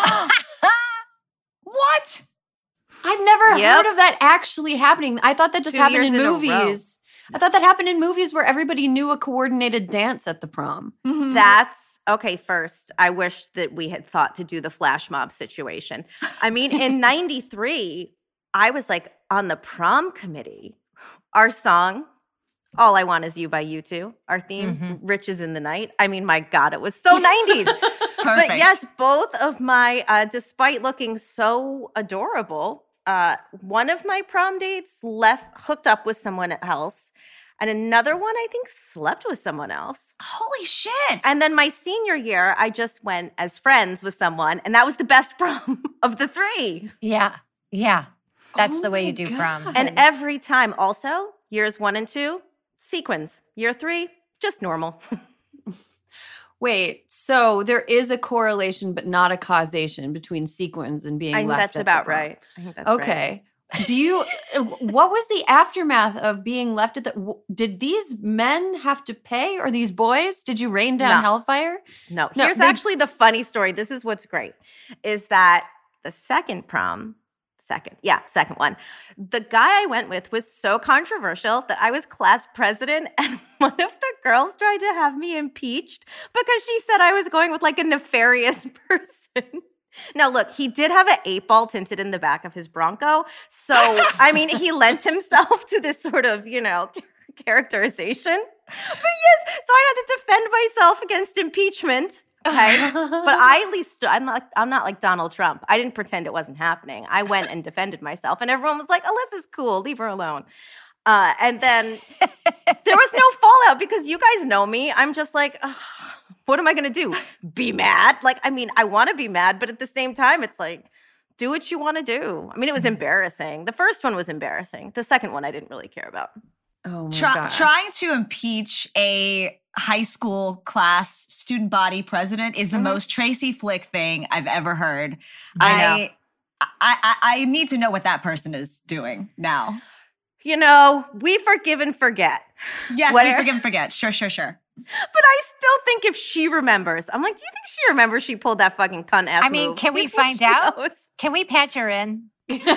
What? I've never Yep. heard of that actually happening. I thought that just Two happened years in in a movies. I thought that happened in movies where everybody knew a coordinated dance at the prom. Mm-hmm. That's okay. First, I wish that we had thought to do the flash mob situation. I mean, in ninety-three, I was like on the prom committee. Our song, All I Want Is You by U two, our theme, Mm-hmm. Riches in the Night. I mean, my God, it was so nineties. But yes, both of my, uh, despite looking so adorable, uh, one of my prom dates left, hooked up with someone else. And another one, I think, slept with someone else. Holy shit. And then my senior year, I just went as friends with someone. And that was the best prom of the three. Yeah. Yeah. That's Oh the way my you do God. prom. And every time also, years one and two, sequins. Year three, just normal. Wait, so there is a correlation but not a causation between sequins and being I think left that's at the about prom. right. I think that's right. Okay. Do you, what was the aftermath of being left at the, w- did these men have to pay, or these boys? Did you rain down No. hellfire? No, No, here's they- actually the funny story. This is what's great, is that the second prom, second, yeah, second one, the guy I went with was so controversial that I was class president, and one of the girls tried to have me impeached because she said I was going with like a nefarious person. Now, look, he did have an eight ball tinted in the back of his Bronco. So, I mean, he lent himself to this sort of, you know, characterization. But yes, so I had to defend myself against impeachment. Okay. But I at least, st- I'm not, I'm not like Donald Trump. I didn't pretend it wasn't happening. I went and defended myself, and everyone was like, Alyssa's cool, leave her alone. Uh, and then there was no fallout because you guys know me. I'm just like, ugh, what am I going to do? Be mad? Like, I mean, I want to be mad, but at the same time, it's like, do what you want to do. I mean, it was embarrassing. The first one was embarrassing. The second one, I didn't really care about. Oh my Try, gosh. trying to impeach a high school class student body president is the Mhm. most Tracy Flick thing I've ever heard. I know. I, I, I, I need to know what that person is doing now. You know, we forgive and forget. Yes, What- we forgive and forget. Sure, sure, sure. But I still think if she remembers, I'm like, do you think she remembers she pulled that fucking cunt ass I mean, move? can Do we you think find she out? knows? Can we patch her in?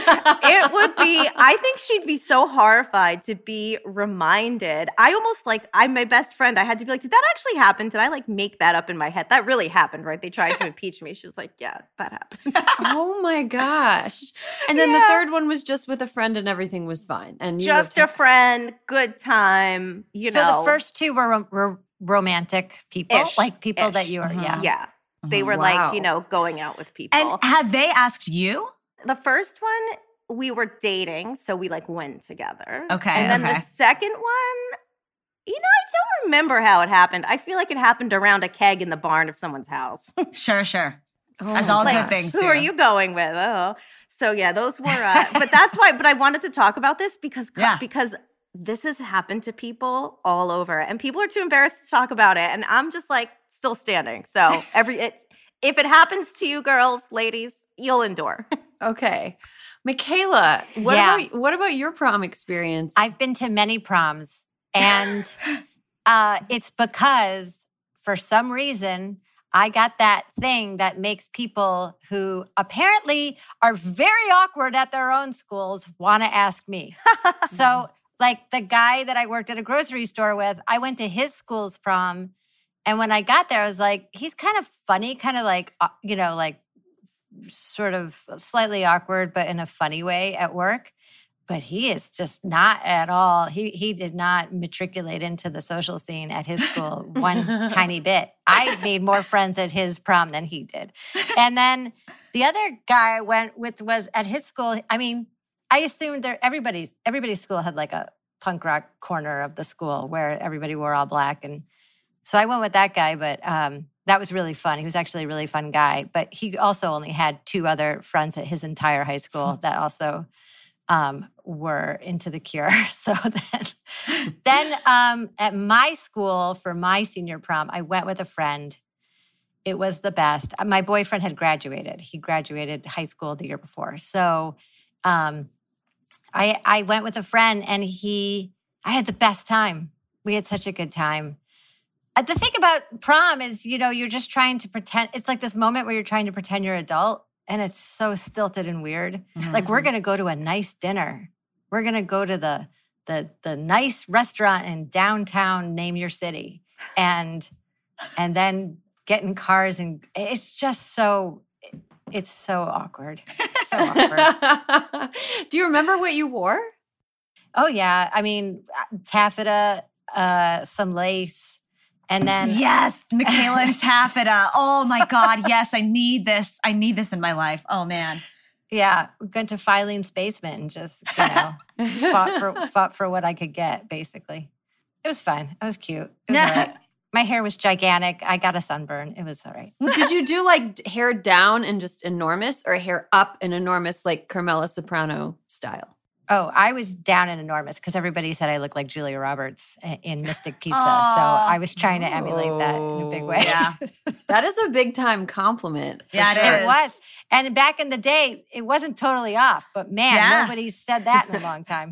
It would be, I think she'd be so horrified to be reminded. I almost like, I'm my best friend. I had to be like, did that actually happen? Did I like make that up in my head? That really happened, right? They tried to impeach me. She was like, yeah, that happened. Oh my gosh. And then the Yeah. third one was just with a friend and everything was fine. And you Just lived a friend, good time, you so know. the first two were, ro- were romantic people, Ish, like people that ish. you are, Mhm. yeah. Yeah. They Mhm. were Wow. like, you know, going out with people. And have they asked you? The first one, we were dating, so we like went together. Okay, And then okay. the second one, you know, I don't remember how it happened. I feel like it happened around a keg in the barn of someone's house. Sure, sure. Oh As my all gosh. good things Who do. are you going with? Oh, so yeah, those were. Uh, but that's why. But I wanted to talk about this because Yeah. because this has happened to people all over, and people are too embarrassed to talk about it. And I'm just like still standing. So every it, if it happens to you, girls, ladies, you'll endure. Okay. Michaela, what Yeah. about what about your prom experience? I've been to many proms, and uh, it's because for some reason I got that thing that makes people who apparently are very awkward at their own schools want to ask me. So, like the guy that I worked at a grocery store with, I went to his school's prom, and when I got there, I was like, he's kind of funny, kind of like uh, you know, like sort of slightly awkward, but in a funny way at work. But he is just not at all. He he did not matriculate into the social scene at his school one tiny bit. I made more friends at his prom than he did. And then the other guy I went with was at his school. I mean, I assumed there everybody's everybody's school had like a punk rock corner of the school where everybody wore all black. And so I went with that guy, but um, that was really fun. He was actually a really fun guy. But he also only had two other friends at his entire high school that also um, were into the Cure. So then, then um, at my school for my senior prom, I went with a friend. It was the best. My boyfriend had graduated. He graduated high school the year before. So um, I, I went with a friend, and he, I had the best time. We had such a good time. Uh, The thing about prom is, you know, you're just trying to pretend. It's like this moment where you're trying to pretend you're adult, and it's so stilted and weird. Mhm. Like, we're going to go to a nice dinner. We're going to go to the the the nice restaurant in downtown, name your city, and and then get in cars, and it's just so it's so awkward. So awkward. Do you remember what you wore? Oh yeah, I mean taffeta, uh, some lace, and then Yes, Michaela and taffeta. Oh my God, yes, I need this. I need this in my life. Oh man. yeah, went to Filene's basement and just you know fought for fought for what I could get. Basically, it was fun. It was cute. It was all right. My hair was gigantic. I got a sunburn. It was all right. Did you do like hair down and just enormous, or hair up and enormous like Carmela Soprano style? Oh, I was down and enormous because everybody said I looked like Julia Roberts in Mystic Pizza. Aw. So I was trying to emulate that in a big way. Yeah. That is a big time compliment. for Yeah, it sure. is. It was. And back in the day, it wasn't totally off. But man, Yeah. nobody said that in a long time.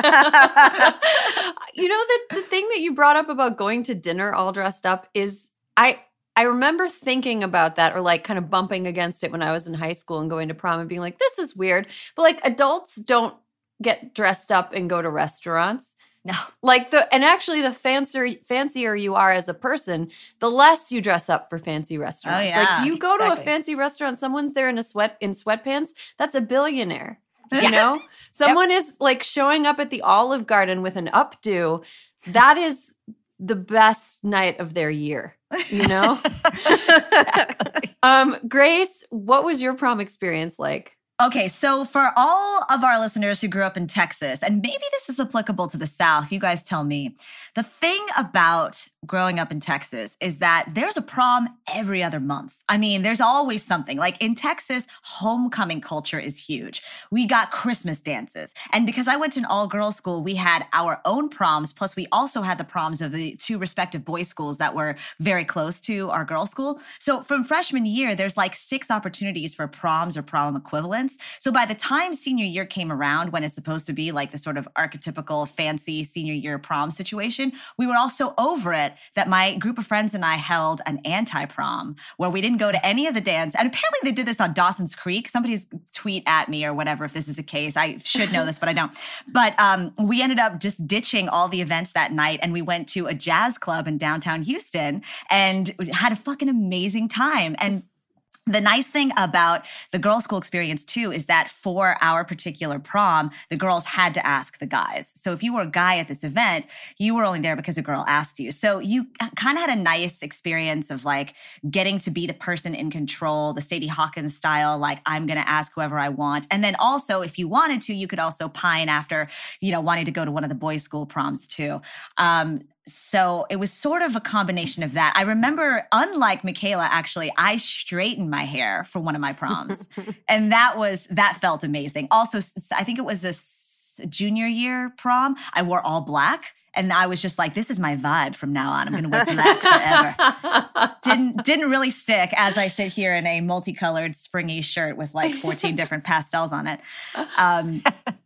You know, the, the thing that you brought up about going to dinner all dressed up is I I remember thinking about that, or like kind of bumping against it when I was in high school and going to prom and being like, this is weird. But like adults don't get dressed up and go to restaurants. No. Like the and actually the fancier fancier you are as a person, the less you dress up for fancy restaurants. yeah. Like you go to a Exactly. fancy restaurant, someone's there in a sweat in sweatpants, that's a billionaire. Yeah. You know? Someone is like showing up at the Olive Garden with an updo. That is the best night of their year, you know? Exactly. Um, Grace, what was your prom experience like? Okay, so for all of our listeners who grew up in Texas, and maybe this is applicable to the South, you guys tell me. The thing about growing up in Texas is that there's a prom every other month. I mean, there's always something. Like in Texas, homecoming culture is huge. We got Christmas dances. And because I went to an all-girls school, we had our own proms, plus we also had the proms of the two respective boys' schools that were very close to our girls' school. So from freshman year, there's like six opportunities for proms or prom equivalents. So by the time senior year came around, when it's supposed to be like the sort of archetypical fancy senior year prom situation, we were all so over it that my group of friends and I held an anti-prom where we didn't go to any of the dance. And apparently they did this on Dawson's Creek. Somebody's tweet at me or whatever if this is the case. I should know this, but I don't. But um, we ended up just ditching all the events that night, and we went to a jazz club in downtown Houston and had a fucking amazing time. And the nice thing about the girls' school experience, too, is that for our particular prom, the girls had to ask the guys. So if you were a guy at this event, you were only there because a girl asked you. So you kind kind of had a nice experience of like getting to be the person in control, the Sadie Hawkins style, like I'm going to ask whoever I want. And then also, if you wanted to, you could also pine after, you know, wanting to go to one of the boys' school proms too. Um, so it was sort of a combination of that. I remember, unlike Michaela, actually, I straightened my hair for one of my proms. And that was, that felt amazing. Also, I think it was a junior year prom. I wore all black. And I was just like, this is my vibe from now on. I'm going to wear black forever. didn't didn't really stick as I sit here in a multicolored springy shirt with like fourteen different pastels on it. Um,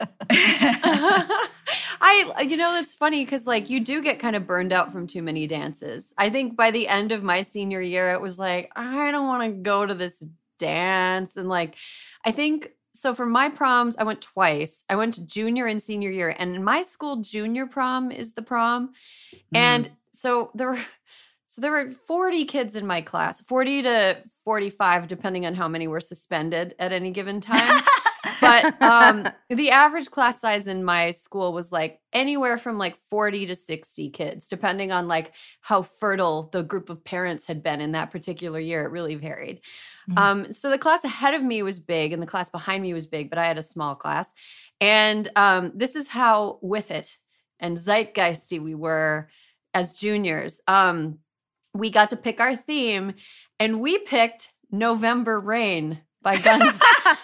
I, you know, it's funny because like you do get kind of burned out from too many dances. I think by the end of my senior year, it was like, I don't want to go to this dance. And like, I think... So for my proms, I went twice. I went to junior and senior year. And in my school, junior prom is the prom. Mm. And so there were so there were forty kids in my class, forty to forty-five, depending on how many were suspended at any given time. But um, the average class size in my school was like anywhere from like forty to sixty kids, depending on like how fertile the group of parents had been in that particular year. It really varied. Mm-hmm. Um, so the class ahead of me was big and the class behind me was big, but I had a small class. And um, this is how with it and zeitgeisty we were as juniors. Um, we got to pick our theme and we picked November Rain by Guns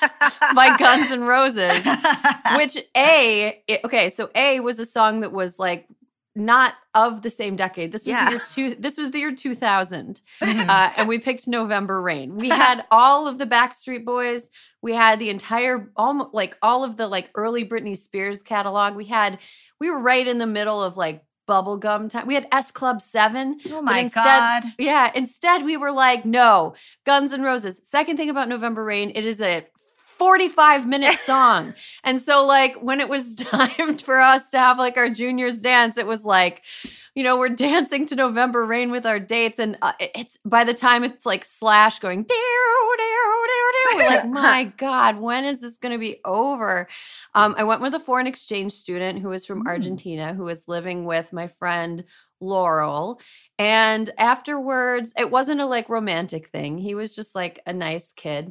by Guns N' Roses, which A, it, okay, so A was a song that was like not of the same decade. This was yeah. the year two. This was the year two thousand, mm-hmm. uh, and we picked November Rain. We had all of the Backstreet Boys. We had the entire, almost like all of the like early Britney Spears catalog. We had, we were right in the middle of like bubblegum time. We had S Club seven. Oh my instead, God. Yeah. Instead, we were like, no, Guns N' Roses. Second thing about November Rain, it is a forty-five minute song. And so like when it was time for us to have like our juniors dance, it was like, you know, we're dancing to November Rain with our dates. And uh, it's by the time it's like Slash going, dear, dear, dear, dear, like, my God, when is this going to be over? Um, I went with a foreign exchange student who was from mm. Argentina, who was living with my friend Laurel. And afterwards, it wasn't a like romantic thing. He was just like a nice kid.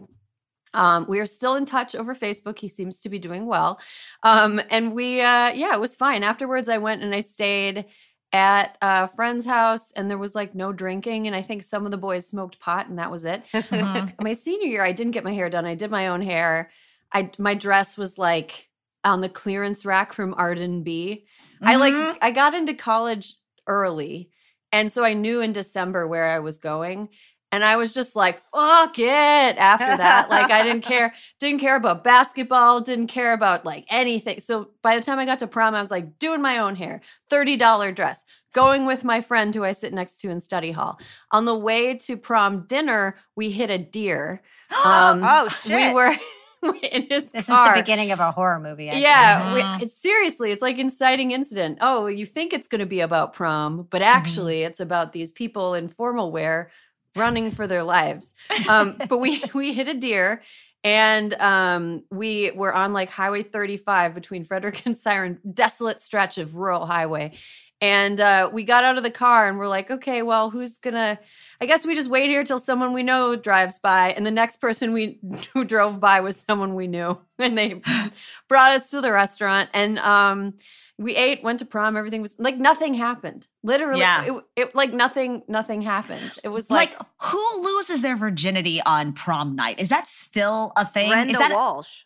Um, we are still in touch over Facebook. He seems to be doing well. Um, and we, uh, yeah, it was fine. Afterwards, I went and I stayed at a friend's house and there was like no drinking. And I think some of the boys smoked pot and that was it. Mm-hmm. My senior year, I didn't get my hair done. I did my own hair. I, my dress was like on the clearance rack from Arden B. Mm-hmm. I like, I got into college early. And so I knew in December where I was going. And I was just like, fuck it after that. Like I didn't care, didn't care about basketball, didn't care about like anything. So by the time I got to prom, I was like doing my own hair, thirty dollars dress, going with my friend who I sit next to in study hall. On the way to prom dinner, we hit a deer. Um, oh, shit. We were in his This car. is the beginning of a horror movie. I yeah. Mm-hmm. We, it's, seriously, it's like inciting incident. Oh, you think it's going to be about prom, but actually mm-hmm. it's about these people in formal wear running for their lives. Um, but we we hit a deer and um, we were on like Highway thirty-five between Frederick and Siren, desolate stretch of rural highway. And uh, we got out of the car and we're like, okay, well, who's gonna, I guess we just wait here till someone we know drives by. And the next person we who drove by was someone we knew. And they brought us to the restaurant and um, we ate, went to prom. Everything was like nothing happened. Literally, yeah. it, it like nothing, nothing happened. It was like, like who loses their virginity on prom night? Is that still a thing? Brenda Is that Walsh.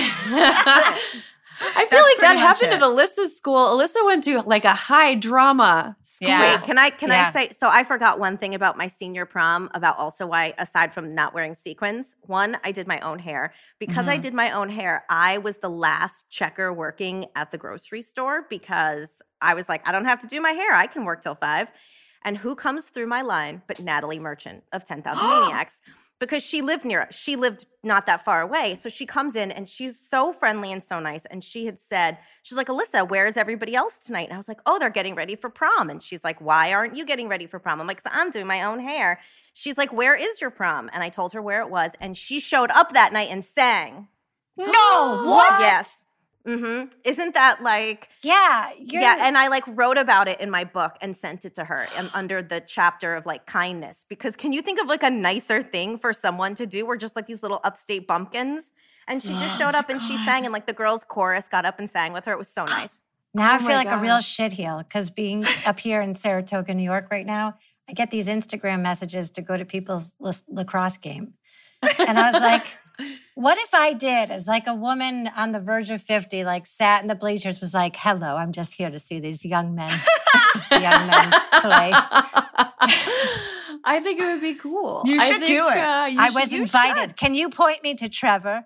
I feel like that happened it. at Alyssa's school. Alyssa went to like a high drama school. Yeah. Wait, can I can yeah. I say, so I forgot one thing about my senior prom about also why, aside from not wearing sequins, one, I did my own hair. Because mm-hmm. I did my own hair, I was the last checker working at the grocery store because I was like, I don't have to do my hair. I can work till five. And who comes through my line but Natalie Merchant of ten thousand Maniacs? Because she lived near us. She lived not that far away. So she comes in and she's so friendly and so nice. And she had said, she's like, Alyssa, where is everybody else tonight? And I was like, oh, they're getting ready for prom. And she's like, why aren't you getting ready for prom? I'm like, so I'm doing my own hair. She's like, where is your prom? And I told her where it was. And she showed up that night and sang. No, what? Yes. Mm-hmm. Isn't that like Yeah. You're, yeah, and I like wrote about it in my book and sent it to her and under the chapter of like kindness, because can you think of like a nicer thing for someone to do? We're just like these little upstate bumpkins, and she just showed up and she sang, and like the girls' chorus got up and sang with her. It was so nice. Now Oh I feel my like a real gosh. shitheel because being up here in Saratoga, New York right now, I get these Instagram messages to go to people's la- lacrosse game. And I was like, what if I did as like a woman on the verge of fifty, like sat in the bleachers, was like, hello, I'm just here to see these young men, young men play. I think it would be cool. You I should think, do it. Uh, you I should- was you invited. should. Can you point me to Trevor?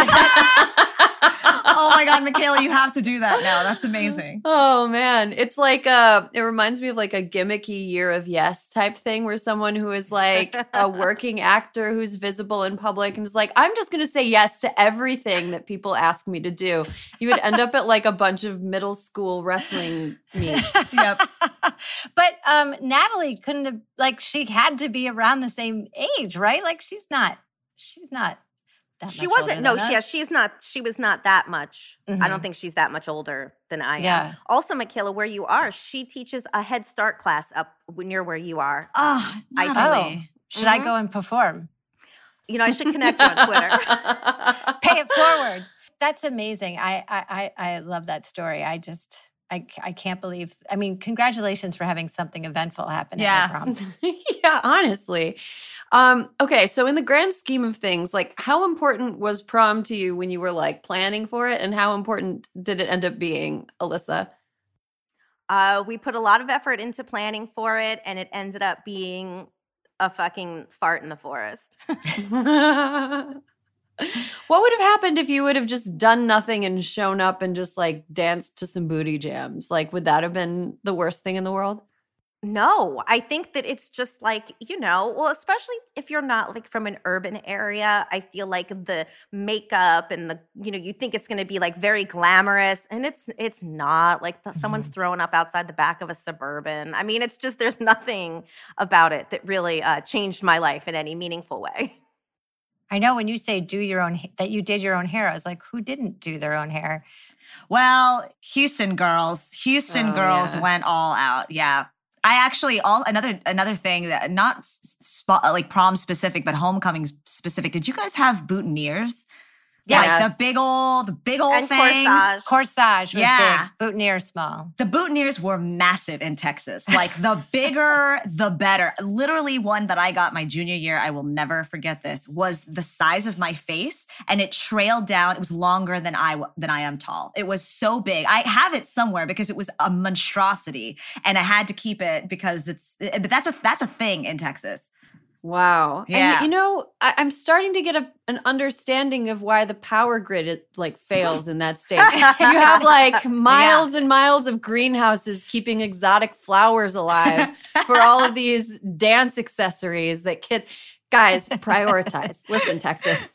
Oh my God, Michaela, you have to do that now. That's amazing. Oh man, it's like uh it reminds me of like a gimmicky Year of Yes type thing where someone who is like a working actor who's visible in public and is like, I'm just going to say yes to everything that people ask me to do. You would end up at like a bunch of middle school wrestling meets. Yep. But um, Natalie couldn't have, like, she had to be around the same age, right? Like, she's not, she's not that She much wasn't. older No, than she, yeah, us. she's not. She was not that much. I Mhm. don't think she's that much older than I am. Yeah. Also, Michaela, where you are, she teaches a Head Start class up near where you are. Oh, I- Natalie. Should I Mhm. go and perform? You know, I should connect you on Twitter. Pay it forward. That's amazing. I, I, I, I love that story. I just, I, I can't believe, I mean, congratulations for having something eventful happen Yeah. at your prom. Yeah, honestly. Um, okay, so in the grand scheme of things, like how important was prom to you when you were like planning for it, and how important did it end up being, Alyssa? Uh, we put a lot of effort into planning for it, and it ended up being a fucking fart in the forest. What would have happened if you would have just done nothing and shown up and just like danced to some booty jams? Like, would that have been the worst thing in the world? No, I think that it's just like, you know, well, especially if you're not like from an urban area, I feel like the makeup and the, you know, you think it's going to be like very glamorous, and it's it's not. Like the, someone's throwing up outside the back of a Suburban. I mean, it's just, there's nothing about it that really uh, changed my life in any meaningful way. I know when you say do your own, that you did your own hair, I was like, who didn't do their own hair? Well, Houston girls, Houston Oh, girls yeah. went all out. Yeah. I actually all another another thing that not spot like prom specific, but homecoming specific. Did you guys have boutonnieres? Yes. Like the big old, the big old And things. corsage. Corsage was Yeah. big, boutonniere small. The boutonnieres were massive in Texas. Like the bigger, the better. Literally one that I got my junior year, I will never forget this, was the size of my face, and it trailed down. It was longer than I w- than I am tall. It was so big. I have it somewhere because it was a monstrosity, and I had to keep it because it's. But that's a that's a thing in Texas. Wow. Yeah. And you know, I, I'm starting to get a, an understanding of why the power grid it, like fails in that state. You have like miles and miles of greenhouses keeping exotic flowers alive for all of these dance accessories that kids, guys, prioritize. Listen, Texas,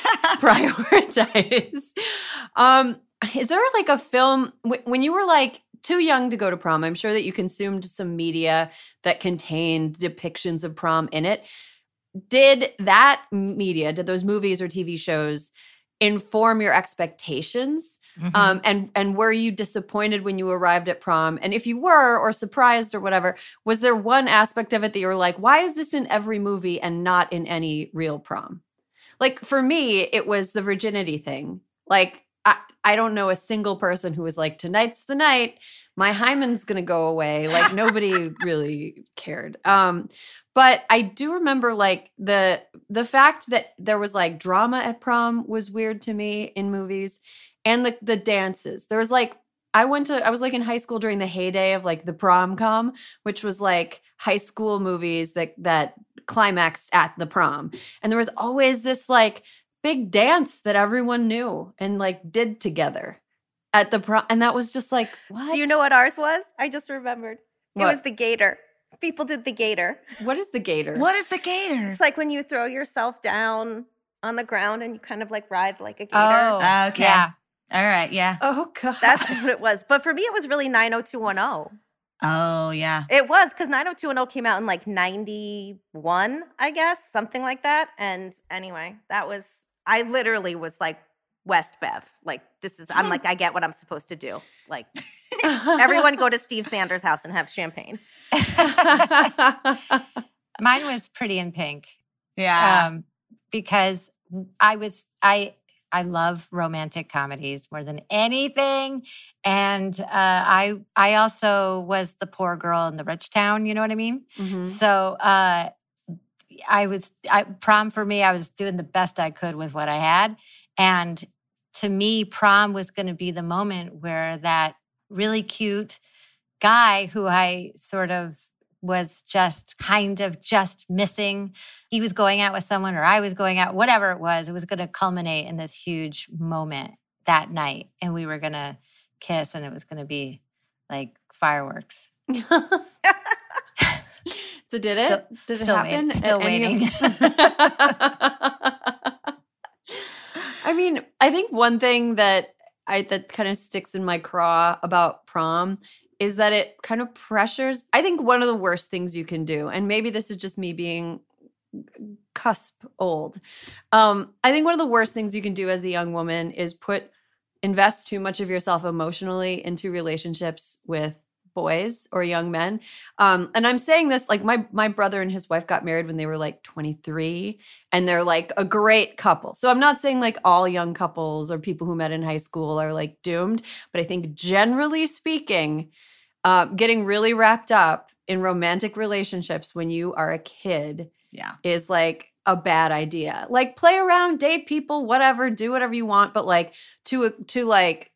prioritize. Um, is there like a film wh- when you were like too young to go to prom? I'm sure that you consumed some media that contained depictions of prom in it. Did that media, did those movies or T V shows inform your expectations? Mhm. Um, and and were you disappointed when you arrived at prom? And if you were, or surprised or whatever, was there one aspect of it that you were like, why is this in every movie and not in any real prom? Like for me, it was the virginity thing. Like I, I don't know a single person who was like, tonight's the night. My hymen's going to go away. Like nobody really cared. Um, but I do remember like the the fact that there was like drama at prom was weird to me in movies, and the the dances. There was like I went to I was like in high school during the heyday of like the prom-com, which was like high school movies that that climaxed at the prom. And there was always this like big dance that everyone knew and like did together at the prom. And that was just like, what? Do you know what ours was? I just remembered. What? It was the gator. People did the gator. What is the gator? What is the gator? It's like when you throw yourself down on the ground and you kind of like writhe like a gator. Oh, Okay. yeah. All right. Yeah. Oh, God. That's what it was. But for me, it was really nine oh two one oh. Oh, yeah. It was because nine oh two one oh came out in like ninety-one, I guess, something like that. And anyway, that was, I literally was like West Bev. Like, this is, I'm like, I get what I'm supposed to do. Like, everyone go to Steve Sanders' house and have champagne. Mine was Pretty in Pink. Yeah. Um, because I was, I, I love romantic comedies more than anything. And uh, I I also was the poor girl in the rich town, you know what I mean? Mm-hmm. So uh, I was, I, prom for me, I was doing the best I could with what I had. And to me, prom was going to be the moment where that really cute guy who I sort of was just kind of just missing. He was going out with someone or I was going out, whatever it was, it was going to culminate in this huge moment that night. And we were going to kiss and it was going to be like fireworks. So did Still- it? Did it still happen? wait- still at any waiting. of- I mean, I think one thing that I that kind of sticks in my craw about prom is that it kind of pressures. I think one of the worst things you can do, and maybe this is just me being cusp old. Um, I think one of the worst things you can do as a young woman is put invest too much of yourself emotionally into relationships with boys or young men. Um, and I'm saying this like my my brother and his wife got married when they were like twenty-three, and they're like a great couple. So I'm not saying like all young couples or people who met in high school are like doomed, but I think generally speaking, uh, getting really wrapped up in romantic relationships when you are a kid Yeah. is like a bad idea. Like play around, date people, whatever, do whatever you want, but like to to like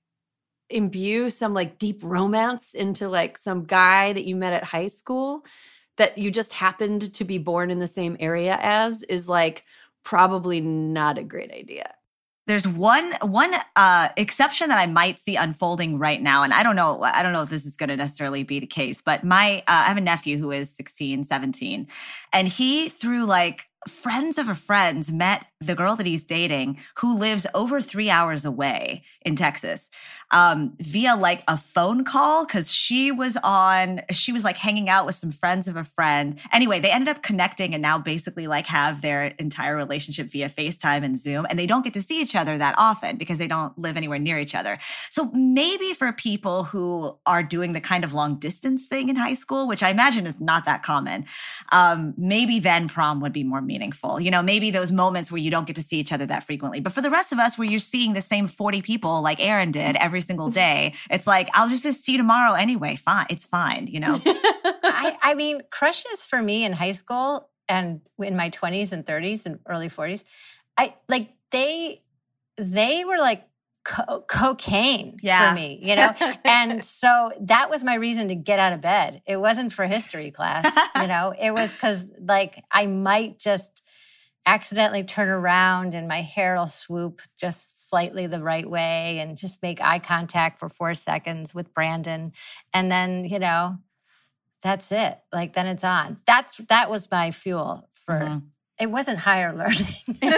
imbue some like deep romance into like some guy that you met at high school that you just happened to be born in the same area as is like probably not a great idea. There's one one uh, exception that I might see unfolding right now, and I don't know. I don't know if this is going to necessarily be the case. But my uh, I have a nephew who is sixteen, seventeen, and he through like friends of a friends met the girl that he's dating, who lives over three hours away in Texas, um, via like a phone call because she was on. She was like hanging out with some friends of a friend. Anyway, they ended up connecting and now basically like have their entire relationship via FaceTime and Zoom, and they don't get to see each other that often because they don't live anywhere near each other. So maybe for people who are doing the kind of long distance thing in high school, which I imagine is not that common, um, maybe then prom would be more meaningful. You know, maybe those moments where you don't get to see each other that frequently. But for the rest of us, where you're seeing the same forty people like Aaron did every single day, it's like, I'll just, just see you tomorrow anyway. Fine. It's fine, you know? I, I mean, crushes for me in high school and in my twenties and thirties and early forties, I like they they were like co- cocaine Yeah. for me, you know? And so that was my reason to get out of bed. It wasn't for history class, you know? It was because like I might just accidentally turn around and my hair will swoop just slightly the right way and just make eye contact for four seconds with Brandon. And then, you know, that's it. Like then it's on. That's that was my fuel for Mhm. it wasn't higher learning.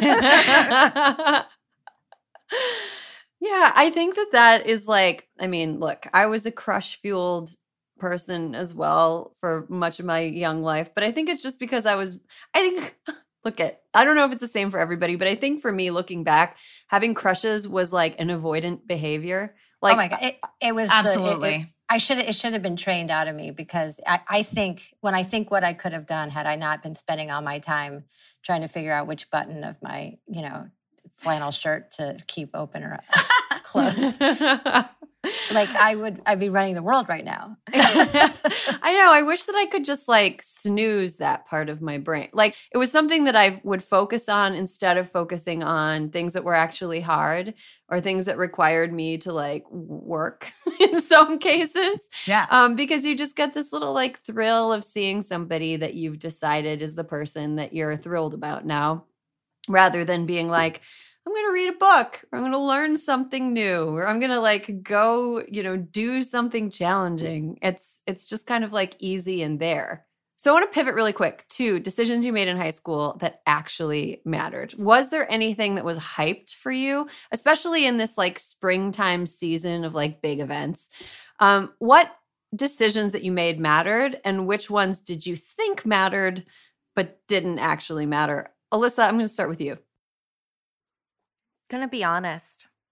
Yeah, I think that that is like, I mean, look, I was a crush fueled person as well for much of my young life, but I think it's just because I was, I think, look at, I don't know if it's the same for everybody, but I think for me, looking back, having crushes was like an avoidant behavior. Like, oh my God. It, it was the- it- Absolutely. it- I should it should have been trained out of me because I, I think when I think what I could have done had I not been spending all my time trying to figure out which button of my, you know, flannel shirt to keep open or closed. Like I would, I'd be running the world right now. I know. I wish that I could just like snooze that part of my brain. Like it was something that I would focus on instead of focusing on things that were actually hard or things that required me to like work in some cases. Yeah. Um, because you just get this little like thrill of seeing somebody that you've decided is the person that you're thrilled about now, rather than being like, I'm going to read a book, or I'm going to learn something new, or I'm going to like go, you know, do something challenging. It's it's just kind of like easy and there. So I want to pivot really quick to decisions you made in high school that actually mattered. Was there anything that was hyped for you, especially in this like springtime season of like big events? Um, what decisions that you made mattered, and which ones did you think mattered but didn't actually matter? Alyssa, I'm going to start with you. Gonna be honest.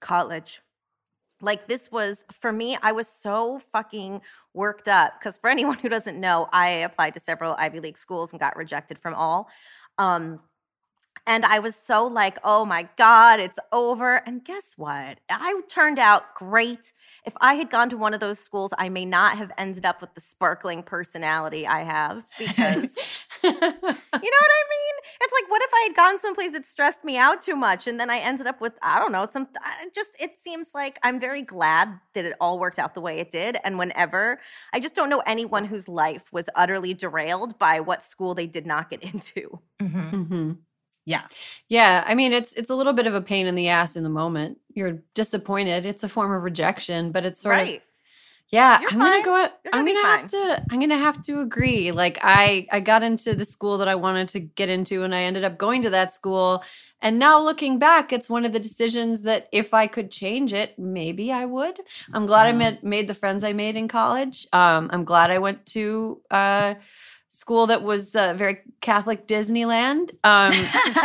college. Like this was, for me, I was so fucking worked up because for anyone who doesn't know, I applied to several Ivy League schools and got rejected from all. Um, and I was so like, oh my God, it's over. And guess what? I turned out great. If I had gone to one of those schools, I may not have ended up with the sparkling personality I have because, you know what I mean? It's like, what if I had gone someplace that stressed me out too much and then I ended up with, I don't know, some, I just, it seems like I'm very glad that it all worked out the way it did. And whenever, I just don't know anyone whose life was utterly derailed by what school they did not get into. Mm-hmm. Mm-hmm. Yeah. Yeah. I mean, it's it's a little bit of a pain in the ass in the moment. You're disappointed. It's a form of rejection, but it's sort Right. of yeah. You're I'm fine. gonna go. You're I'm gonna be gonna have fine. to. I'm gonna have to agree. Like I I got into the school that I wanted to get into, and I ended up going to that school. And now looking back, it's one of the decisions that if I could change it, maybe I would. I'm glad I Mhm. met, made the friends I made in college. Um, I'm glad I went to uh, school that was uh, very Catholic Disneyland. Um,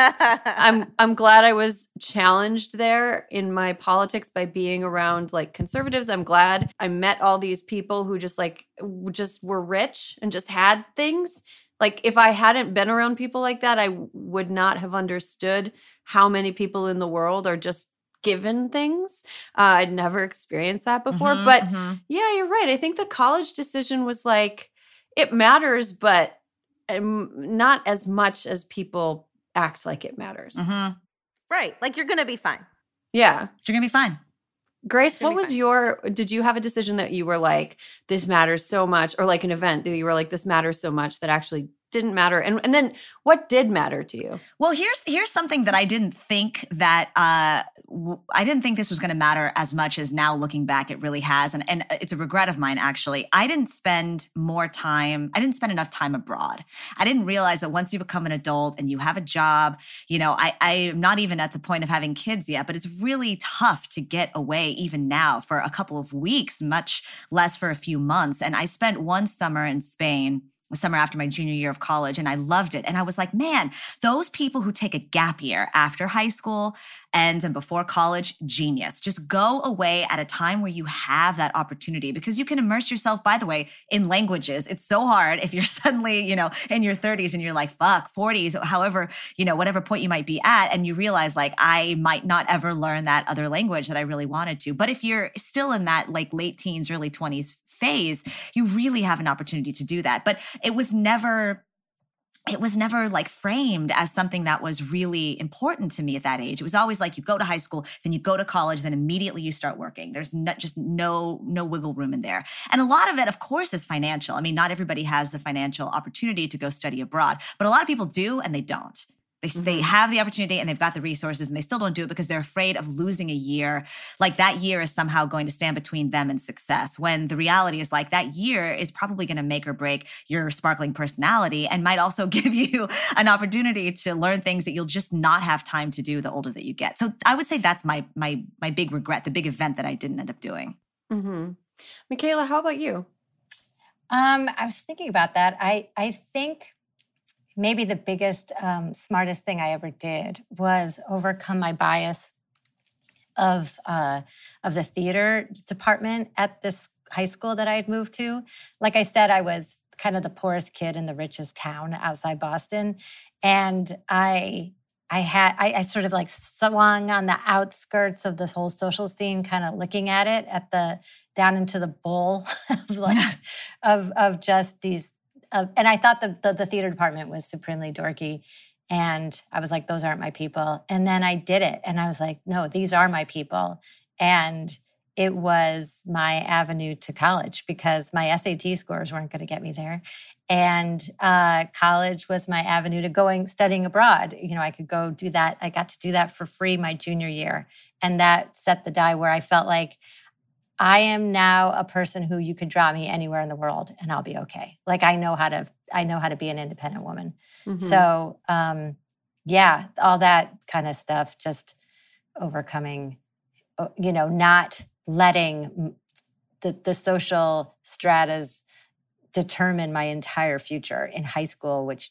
I'm I'm glad I was challenged there in my politics by being around like conservatives. I'm glad I met all these people who just like w- just were rich and just had things. Like if I hadn't been around people like that, I w- would not have understood how many people in the world are just given things. Uh, I'd never experienced that before. Mhm, But mhm. yeah, you're right. I think the college decision was like, it matters, but um, not as much as people act like it matters. Mhm. Right. Like you're going to be fine. Yeah. You're gonna be fine. Grace, gonna what be was fine. your, did you have a decision that you were like, this matters so much, or like an event that you were like, this matters so much that actually didn't matter? And and then what did matter to you? Well, here's here's something that I didn't think that uh, w- I didn't think this was going to matter as much as now looking back, it really has, and and it's a regret of mine actually. I didn't spend more time. I didn't spend enough time abroad. I didn't realize that once you become an adult and you have a job, you know, I I'm not even at the point of having kids yet, but it's really tough to get away even now for a couple of weeks, much less for a few months. And I spent one summer in Spain. The summer after my junior year of college, and I loved it. And I was like, man, those people who take a gap year after high school and, and before college, genius. Just go away at a time where you have that opportunity because you can immerse yourself, by the way, in languages. It's so hard if you're suddenly, you know, in your thirties and you're like, fuck, forties, however, you know, whatever point you might be at, and you realize like, I might not ever learn that other language that I really wanted to. But if you're still in that like late teens, early twenties phase, you really have an opportunity to do that. But it was never, it was never like framed as something that was really important to me at that age. It was always like you go to high school, then you go to college, then immediately you start working. There's not, just no, no wiggle room in there. And a lot of it, of course, is financial. I mean, not everybody has the financial opportunity to go study abroad, but a lot of people do and they don't. They, mm-hmm. they have the opportunity and they've got the resources and they still don't do it because they're afraid of losing a year. Like that year is somehow going to stand between them and success, when the reality is like that year is probably going to make or break your sparkling personality and might also give you an opportunity to learn things that you'll just not have time to do the older that you get. So I would say that's my my my big regret, the big event that I didn't end up doing. Mm-hmm. Michaela, how about you? Um, I was thinking about that. I I think maybe the biggest, um, smartest thing I ever did was overcome my bias of uh, of the theater department at this high school that I had moved to. Like I said, I was kind of the poorest kid in the richest town outside Boston, and I I had I, I sort of like swung on the outskirts of this whole social scene, kind of looking at it at the down into the bowl of like of of just these. Uh, and I thought the, the the theater department was supremely dorky. And I was like, those aren't my people. And then I did it. And I was like, no, these are my people. And it was my avenue to college because my S A T scores weren't going to get me there. And uh, college was my avenue to going studying abroad. You know, I could go do that. I got to do that for free my junior year. And that set the die where I felt like, I am now a person who you could drop me anywhere in the world and I'll be okay. Like I know how to, I know how to be an independent woman. Mm-hmm. So, um, yeah, all that kind of stuff, just overcoming, you know, not letting the, the social stratas determine my entire future in high school, which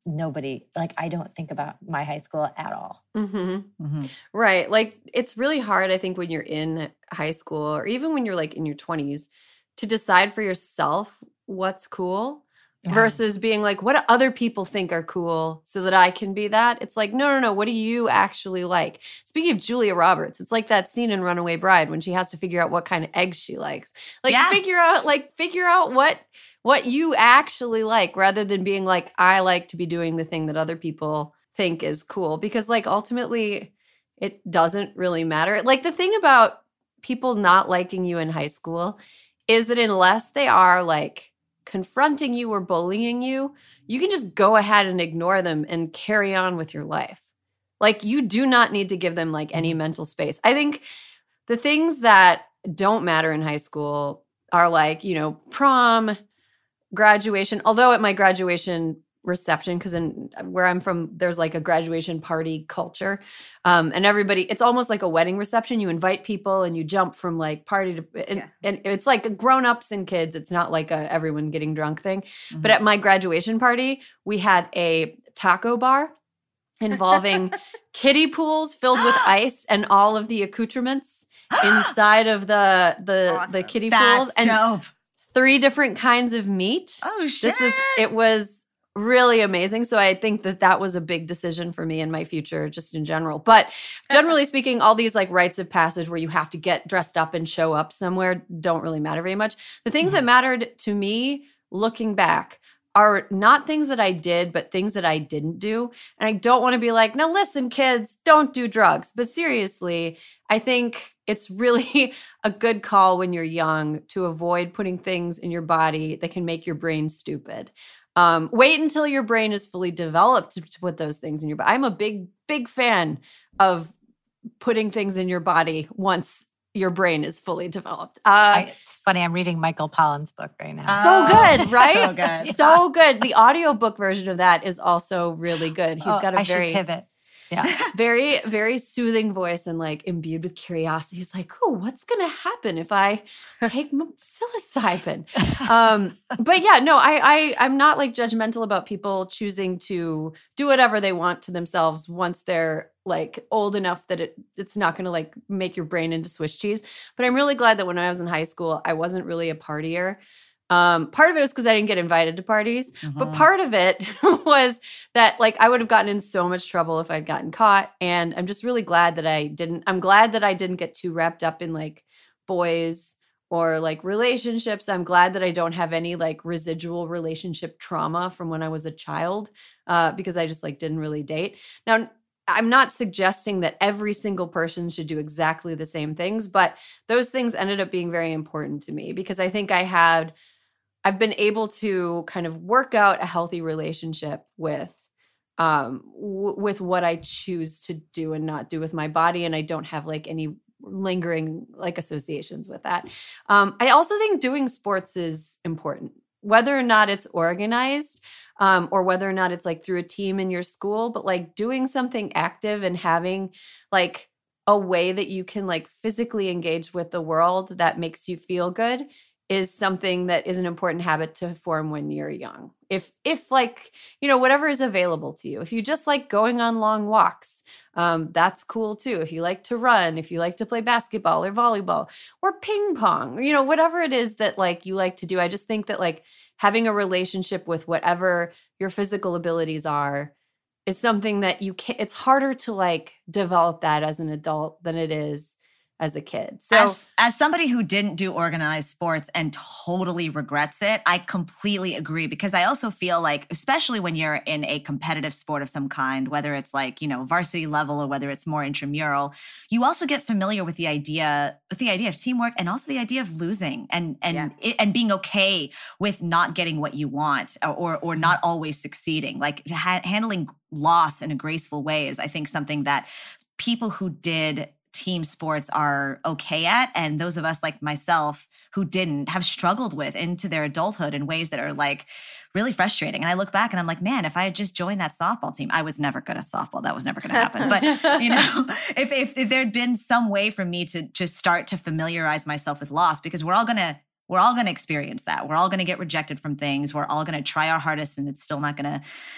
nobody, like I don't think about my high school at all. Mm-hmm. Mm-hmm. Right. Like it's really hard, I think, when you're in high school or even when you're like in your twenties to decide for yourself what's cool Yeah. versus being like, what do other people think are cool so that I can be that? It's like, no, no, no. What do you actually like? Speaking of Julia Roberts, it's like that scene in Runaway Bride when she has to figure out what kind of eggs she likes. Like Yeah. figure out, like figure out what what you actually like rather than being like, I like to be doing the thing that other people think is cool. Because like ultimately it doesn't really matter. Like the thing about people not liking you in high school is that unless they are like confronting you or bullying you, you can just go ahead and ignore them and carry on with your life. Like you do not need to give them like any mental space. I think the things that don't matter in high school are like, you know, prom, graduation. Although at my graduation reception, because in where I'm from, there's like a graduation party culture. Um, and everybody, it's almost like a wedding reception. You invite people and you jump from like party to, and, Yeah. and it's like grown-ups and kids. It's not like a everyone getting drunk thing. Mm-hmm. But at my graduation party, we had a taco bar involving kiddie pools filled with ice and all of the accoutrements inside of the the Awesome. the kiddie That's pools and dope. three different kinds of meat. Oh shit! This was it was really amazing. So I think that that was a big decision for me in my future, just in general. But generally speaking, all these like rites of passage where you have to get dressed up and show up somewhere don't really matter very much. The things Mm-hmm. that mattered to me, looking back, are not things that I did, but things that I didn't do. And I don't want to be like, now listen, kids, don't do drugs. But seriously, I think it's really a good call when you're young to avoid putting things in your body that can make your brain stupid. Um, wait until your brain is fully developed to, to put those things in your body. I'm a big, big fan of putting things in your body once your brain is fully developed. Uh, I, it's funny. I'm reading Michael Pollan's book right now. so Oh, good, right? so good. So good. The audiobook version of that is also really good. He's Oh, got a I very, should pivot. Yeah. very, very soothing voice and like imbued with curiosity. He's like, oh, what's going to happen if I take m- psilocybin? Um, but yeah, no, I, I, I'm not like judgmental about people choosing to do whatever they want to themselves once they're like old enough that it it's not going to like make your brain into Swiss cheese. But I'm really glad that when I was in high school, I wasn't really a partier. Um, part of it was because I didn't get invited to parties, but Mhm. part of it was that like I would have gotten in so much trouble if I'd gotten caught. And I'm just really glad that I didn't. I'm glad that I didn't get too wrapped up in like boys or like relationships. I'm glad that I don't have any like residual relationship trauma from when I was a child, uh, because I just like didn't really date. Now, I'm not suggesting that every single person should do exactly the same things, but those things ended up being very important to me because I think I had, I've been able to kind of work out a healthy relationship with, um, w- with what I choose to do and not do with my body. And I don't have like any lingering like associations with that. Um, I also think doing sports is important, whether or not it's organized. Um, or whether or not it's like through a team in your school, but like doing something active and having like a way that you can like physically engage with the world that makes you feel good is something that is an important habit to form when you're young. If, if like, you know, whatever is available to you, if you just like going on long walks, um, that's cool too. If you like to run, if you like to play basketball or volleyball or ping pong, or, you know, whatever it is that like you like to do, I just think that like having a relationship with whatever your physical abilities are is something that you can it's harder to like develop that as an adult than it is as a kid. So as, as somebody who didn't do organized sports and totally regrets it, I completely agree because I also feel like, especially when you're in a competitive sport of some kind, whether it's like, you know, varsity level or whether it's more intramural, you also get familiar with the idea, with the idea of teamwork and also the idea of losing and and Yeah. it, and being okay with not getting what you want or or not always succeeding. Like ha- handling loss in a graceful way is, I think, something that people who did team sports are okay at. And those of us like myself who didn't have struggled with into their adulthood in ways that are like really frustrating. And I look back and I'm like, man, if I had just joined that softball team, I was never good at softball. That was never going to happen. But, you know, if, if, if there'd been some way for me to just start to familiarize myself with loss, because we're all going to, we're all going to experience that. We're all going to get rejected from things. We're all going to try our hardest and it's still not going to,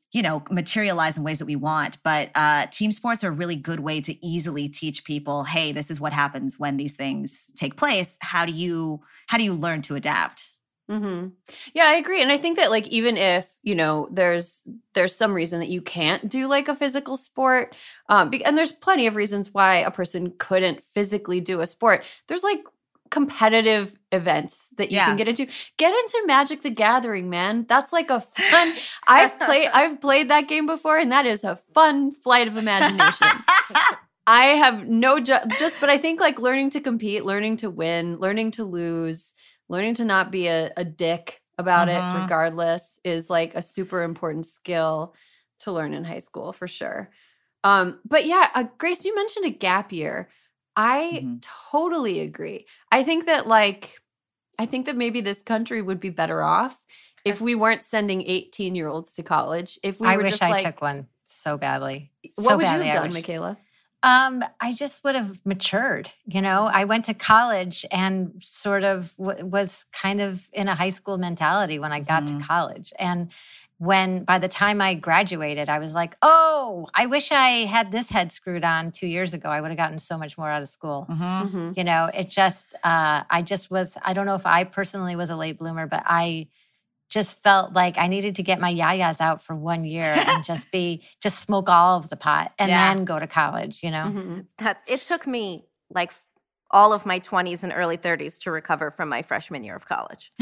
you know, materialize in ways that we want. But uh, team sports are a really good way to easily teach people, hey, this is what happens when these things take place. How do you, how do you learn to adapt? Mm-hmm. Yeah, I agree. And I think that like, even if, you know, there's, there's some reason that you can't do like a physical sport, um, and there's plenty of reasons why a person couldn't physically do a sport. There's like competitive events that you Yeah. can get into. Get into Magic the Gathering, man. That's like a fun, I've played, I've played that game before, and that is a fun flight of imagination. I have no, ju- just, but I think like learning to compete, learning to win, learning to lose, learning to not be a, a dick about Mhm. it regardless is like a super important skill to learn in high school for sure. Um, but yeah, uh, Grace, you mentioned a gap year. I Mhm. totally agree. I think that like, I think that maybe this country would be better off if we weren't sending eighteen year olds to college. If we I were wish just I like, took one so badly. what so would badly, you I have done, wish. Michaela? Um, I just would have matured. You know, I went to college and sort of w- was kind of in a high school mentality when I got Mhm. to college. And when by the time I graduated, I was like, oh, I wish I had this head screwed on two years ago. I would have gotten so much more out of school. Mhm. Mm-hmm. You know, it just, uh, I just was, I don't know if I personally was a late bloomer, but I just felt like I needed to get my yayas out for one year and just be, just smoke all of the pot and Yeah. then go to college, you know? Mm-hmm. That, it took me like all of my twenties and early thirties to recover from my freshman year of college.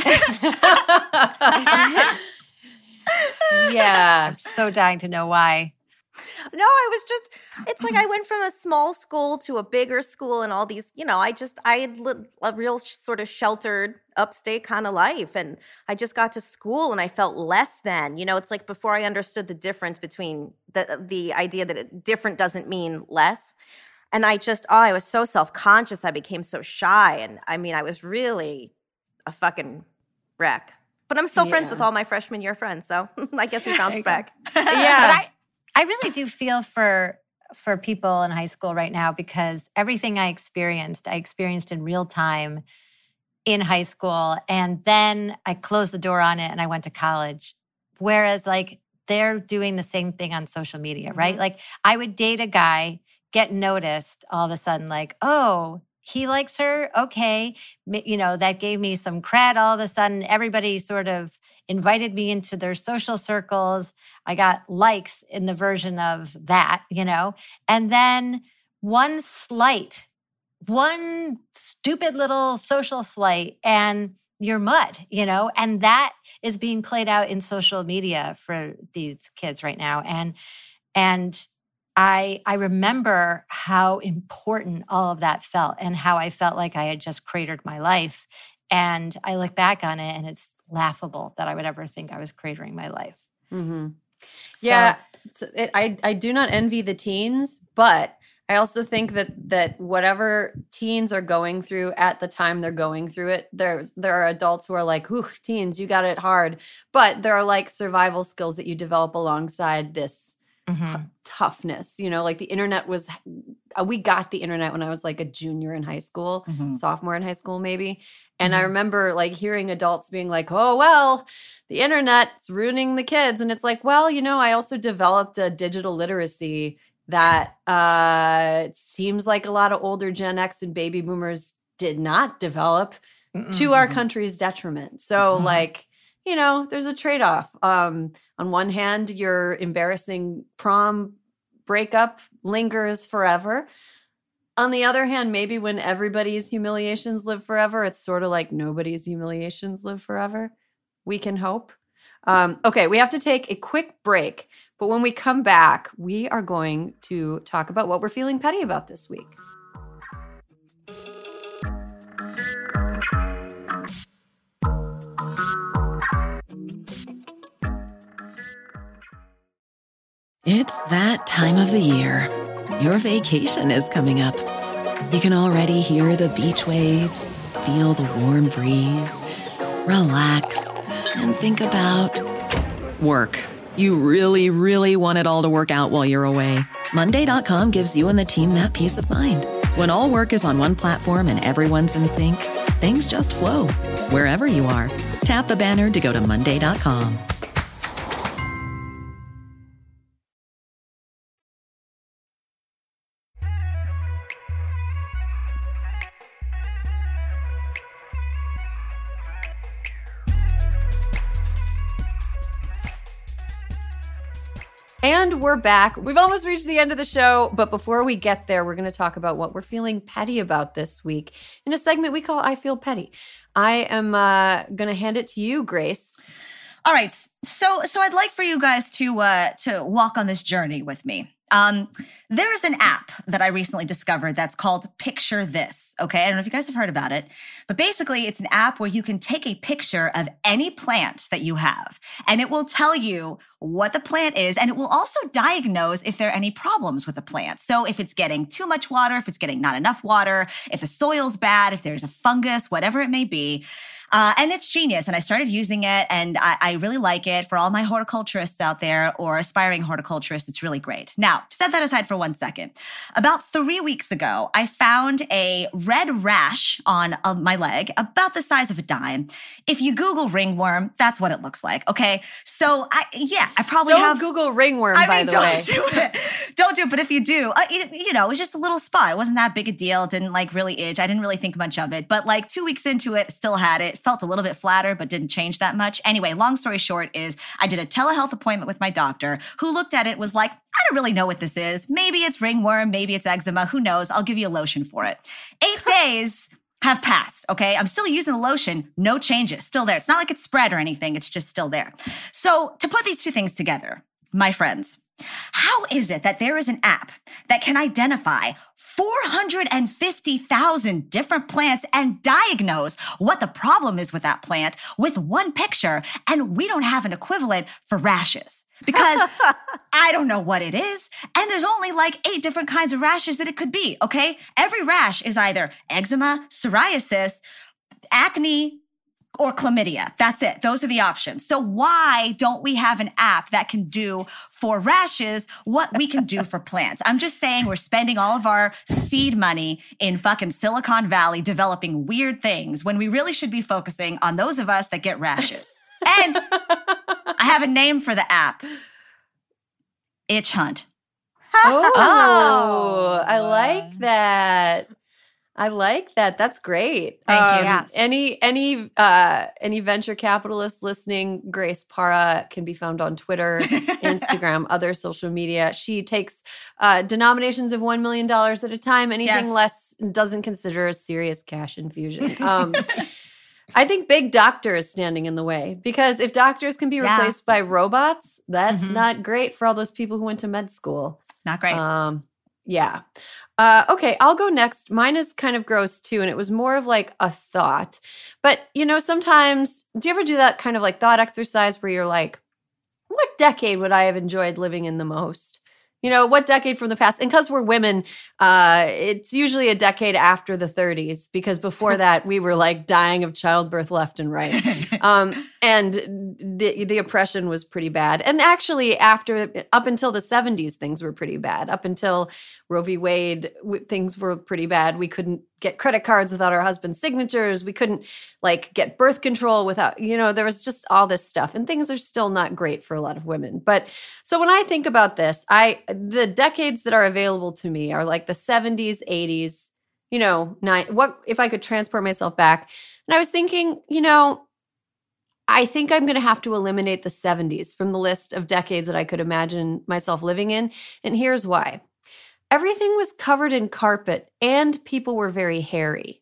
Yeah. I'm so dying to know why. No, I was just, it's like I went from a small school to a bigger school and all these, you know, I just, I had lived a real sh- sort of sheltered upstate kind of life. And I just got to school and I felt less than, you know, it's like before I understood the difference between the, the idea that it, different doesn't mean less. And I just, oh, I was so self-conscious. I became so shy. And I mean, I was really a fucking wreck. But I'm still friends Yeah. with all my freshman year friends. So I guess we bounced back. But Yeah. I, I really do feel for for people in high school right now because everything I experienced, I experienced in real time in high school. And then I closed the door on it and I went to college. Whereas like they're doing the same thing on social media, right? Mhm. Like I would date a guy, get noticed all of a sudden, like, oh, he likes her. Okay. M- You know, that gave me some cred all of a sudden. Everybody sort of invited me into their social circles. I got likes in the version of that, you know, and then one slight, one stupid little social slight and you're mud, you know, and that is being played out in social media for these kids right now. And, and I, I remember how important all of that felt and how I felt like I had just cratered my life. And I look back on it and it's laughable that I would ever think I was cratering my life. Mm-hmm. So- Yeah, it's, it, I I do not envy the teens, but I also think that that whatever teens are going through at the time they're going through it, there there are adults who are like, "Ooh, teens, you got it hard," but there are like survival skills that you develop alongside this Mhm. toughness. You know, like the internet was, uh, we got the internet when I was like a junior in high school, Mhm. sophomore in high school maybe. And I Mhm. remember like hearing adults being like, oh, well, the internet's ruining the kids. And it's like, well, you know, I also developed a digital literacy that uh, it seems like a lot of older Gen X and baby boomers did not develop Mm-mm. to our Mhm. country's detriment. So Mhm. like, you know, there's a trade-off. Um, on one hand, your embarrassing prom breakup lingers forever. On the other hand, maybe when everybody's humiliations live forever, it's sort of like nobody's humiliations live forever. We can hope. Um, okay, we have to take a quick break. But when we come back, we are going to talk about what we're feeling petty about this week. It's that time of the year. Your vacation is coming up. You can already hear the beach waves, feel the warm breeze, relax, and think about work. You really, really want it all to work out while you're away. Monday dot com gives you and the team that peace of mind. When all work is on one platform and everyone's in sync, things just flow. Wherever you are, tap the banner to go to Monday dot com. And we're back. We've almost reached the end of the show, but before we get there, we're going to talk about what we're feeling petty about this week in a segment we call I Feel Petty. I am uh, going to hand it to you, Grace. All right. So so I'd like for you guys to uh, to walk on this journey with me. Um, there's an app that I recently discovered that's called Picture This. Okay. I don't know if you guys have heard about it, but basically it's an app where you can take a picture of any plant that you have and it will tell you what the plant is. And it will also diagnose if there are any problems with the plant. So if it's getting too much water, if it's getting not enough water, if the soil's bad, if there's a fungus, whatever it may be. Uh, and it's genius. And I started using it and I, I really like it. For all my horticulturists out there or aspiring horticulturists, it's really great. Now, set that aside for one second. About three weeks ago, I found a red rash on uh, my leg about the size of a dime. If you Google ringworm, that's what it looks like. Okay. So I, yeah, I probably don't have. Google ringworm, I by mean, the don't way. do it. Don't do it. But if you do, uh, it, you know, it was just a little spot. It wasn't that big a deal. It didn't like really itch. I didn't really think much of it. But like two weeks into it, still had it. Felt a little bit flatter, but didn't change that much. Anyway, long story short is I did a telehealth appointment with my doctor who looked at it, was like, I don't really know what this is. Maybe it's ringworm. Maybe it's eczema. Who knows? I'll give you a lotion for it. Eight days have passed, okay? I'm still using the lotion. No changes. Still there. It's not like it's spread or anything. It's just still there. So to put these two things together, my friends, how is it that there is an app that can identify four hundred fifty thousand different plants and diagnose what the problem is with that plant with one picture, and we don't have an equivalent for rashes? Because I don't know what it is. And there's only like eight different kinds of rashes that it could be, okay? Every rash is either eczema, psoriasis, acne, or chlamydia. That's it. Those are the options. So why don't we have an app that can do for rashes what we can do for plants? I'm just saying we're spending all of our seed money in fucking Silicon Valley developing weird things when we really should be focusing on those of us that get rashes. And I have a name for the app. Itch Hunt. Oh, Oh. I like that. I like that. That's great. Thank you. Yes. Any any uh, any venture capitalists listening, Grace Parra can be found on Twitter, Instagram, other social media. She takes uh, denominations of one million dollars at a time. Anything Yes. less doesn't consider a serious cash infusion. Um, I think big doctor is standing in the way because if doctors can be Yeah. replaced by robots, that's Mhm. not great for all those people who went to med school. Not great. Um, yeah. Uh, okay, I'll go next. Mine is kind of gross too, and it was more of like a thought. But, you know, sometimes, do you ever do that kind of like thought exercise where you're like, what decade would I have enjoyed living in the most? You know, what decade from the past? And because we're women, uh, it's usually a decade after the thirties, because before that, we were like dying of childbirth left and right. Um, and the the oppression was pretty bad. And actually, after up until the seventies, things were pretty bad. Up until Roe v. Wade, w- things were pretty bad. We couldn't get credit cards without our husband's signatures. We couldn't like get birth control without, you know, there was just all this stuff. And things are still not great for a lot of women. But so when I think about this, I the decades that are available to me are like the seventies, eighties, you know, nine. What if I could transport myself back? And I was thinking, you know, I think I'm going to have to eliminate the seventies from the list of decades that I could imagine myself living in. And here's why. Everything was covered in carpet and people were very hairy.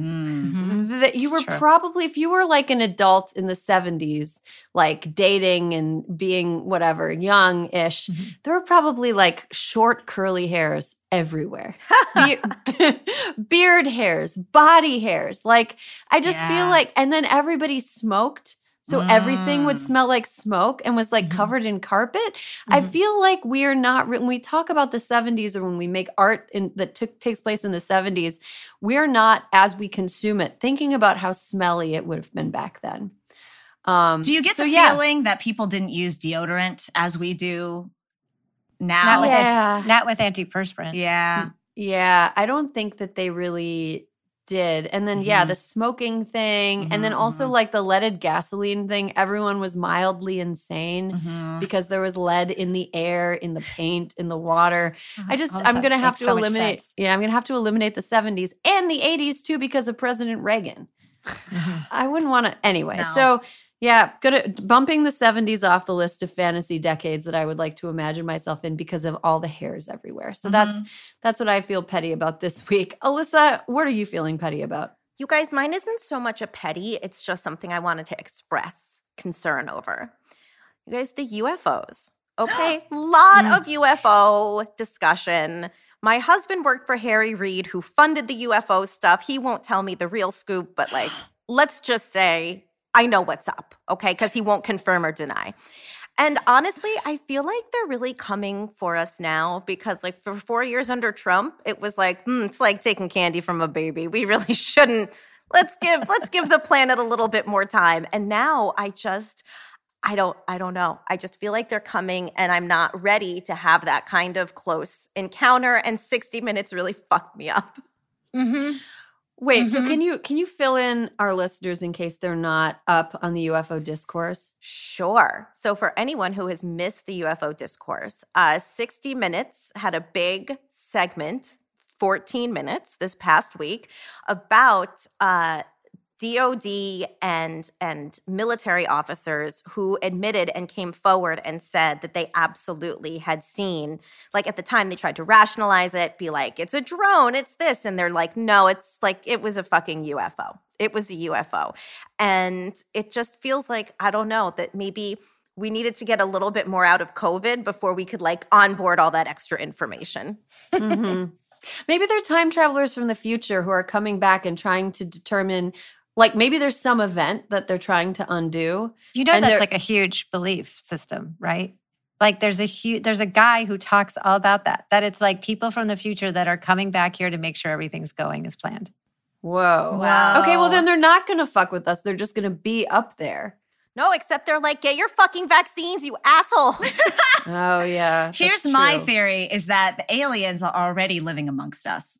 Mm. That you were It's true. probably, if you were like an adult in the seventies, like dating and being whatever, young-ish, Mm-hmm. there were probably like short curly hairs everywhere. Be- beard hairs, body hairs. Like I just Yeah. feel like, and then everybody smoked. So everything would Mm. smell like smoke and was like Mhm. covered in carpet. I Mhm. feel like we are not, when we talk about the seventies or when we make art in, that took takes place in the seventies, we're not, as we consume it, thinking about how smelly it would have been back then. Um, Do you get so the yeah. feeling that people didn't use deodorant as we do now? Not with, Yeah. anti- not with antiperspirant. yeah. Yeah, I don't think that they really did. And then, yeah, Mhm. the smoking thing. And then Mhm, also mhm. like the leaded gasoline thing. Everyone was mildly insane. Mhm. Because there was lead in the air, in the paint, in the water. I just, All of a I'm sudden, going to have makes to so much eliminate, sense. yeah, I'm going to have to eliminate the seventies and the eighties too because of President Reagan. Mhm. I wouldn't want to, anyway. No. So, Yeah, gonna bumping the seventies off the list of fantasy decades that I would like to imagine myself in because of all the hairs everywhere. So mm-hmm. that's that's what I feel petty about this week. Alyssa, what are you feeling petty about? You guys, mine isn't so much a petty. It's just something I wanted to express concern over. You guys, the U F Os. Okay, lot of U F O discussion. My husband worked for Harry Reid, who funded the U F O stuff. He won't tell me the real scoop, but like, let's just say I know what's up, okay? Because he won't confirm or deny. And honestly, I feel like they're really coming for us now because like for four years under Trump, it was like, hmm, it's like taking candy from a baby. We really shouldn't. Let's give, let's give the planet a little bit more time. And now I just, I don't, I don't know. I just feel like they're coming and I'm not ready to have that kind of close encounter. And sixty minutes really fucked me up. Mm-hmm. Wait, Mm-hmm. so can you can you fill in our listeners in case they're not up on the U F O discourse? Sure. So for anyone who has missed the U F O discourse, uh, sixty minutes had a big segment, fourteen minutes this past week, about uh, D O D and and military officers who admitted and came forward and said that they absolutely had seen, like at the time they tried to rationalize it, be like, it's a drone, it's this. And they're like, no, it's like, it was a fucking U F O. It was a U F O. And it just feels like, I don't know, that maybe we needed to get a little bit more out of COVID before we could like onboard all that extra information. Mm-hmm. Maybe they're time travelers from the future who are coming back and trying to determine, like maybe there's some event that they're trying to undo. You know, that's like a huge belief system, right? Like there's a huge, there's a guy who talks all about that, that it's like people from the future that are coming back here to make sure everything's going as planned. Whoa. Wow. Okay, well then they're not going to fuck with us. They're just going to be up there. No, except they're like, get your fucking vaccines, you assholes. Oh, yeah. Here's my theory is that the aliens are already living amongst us.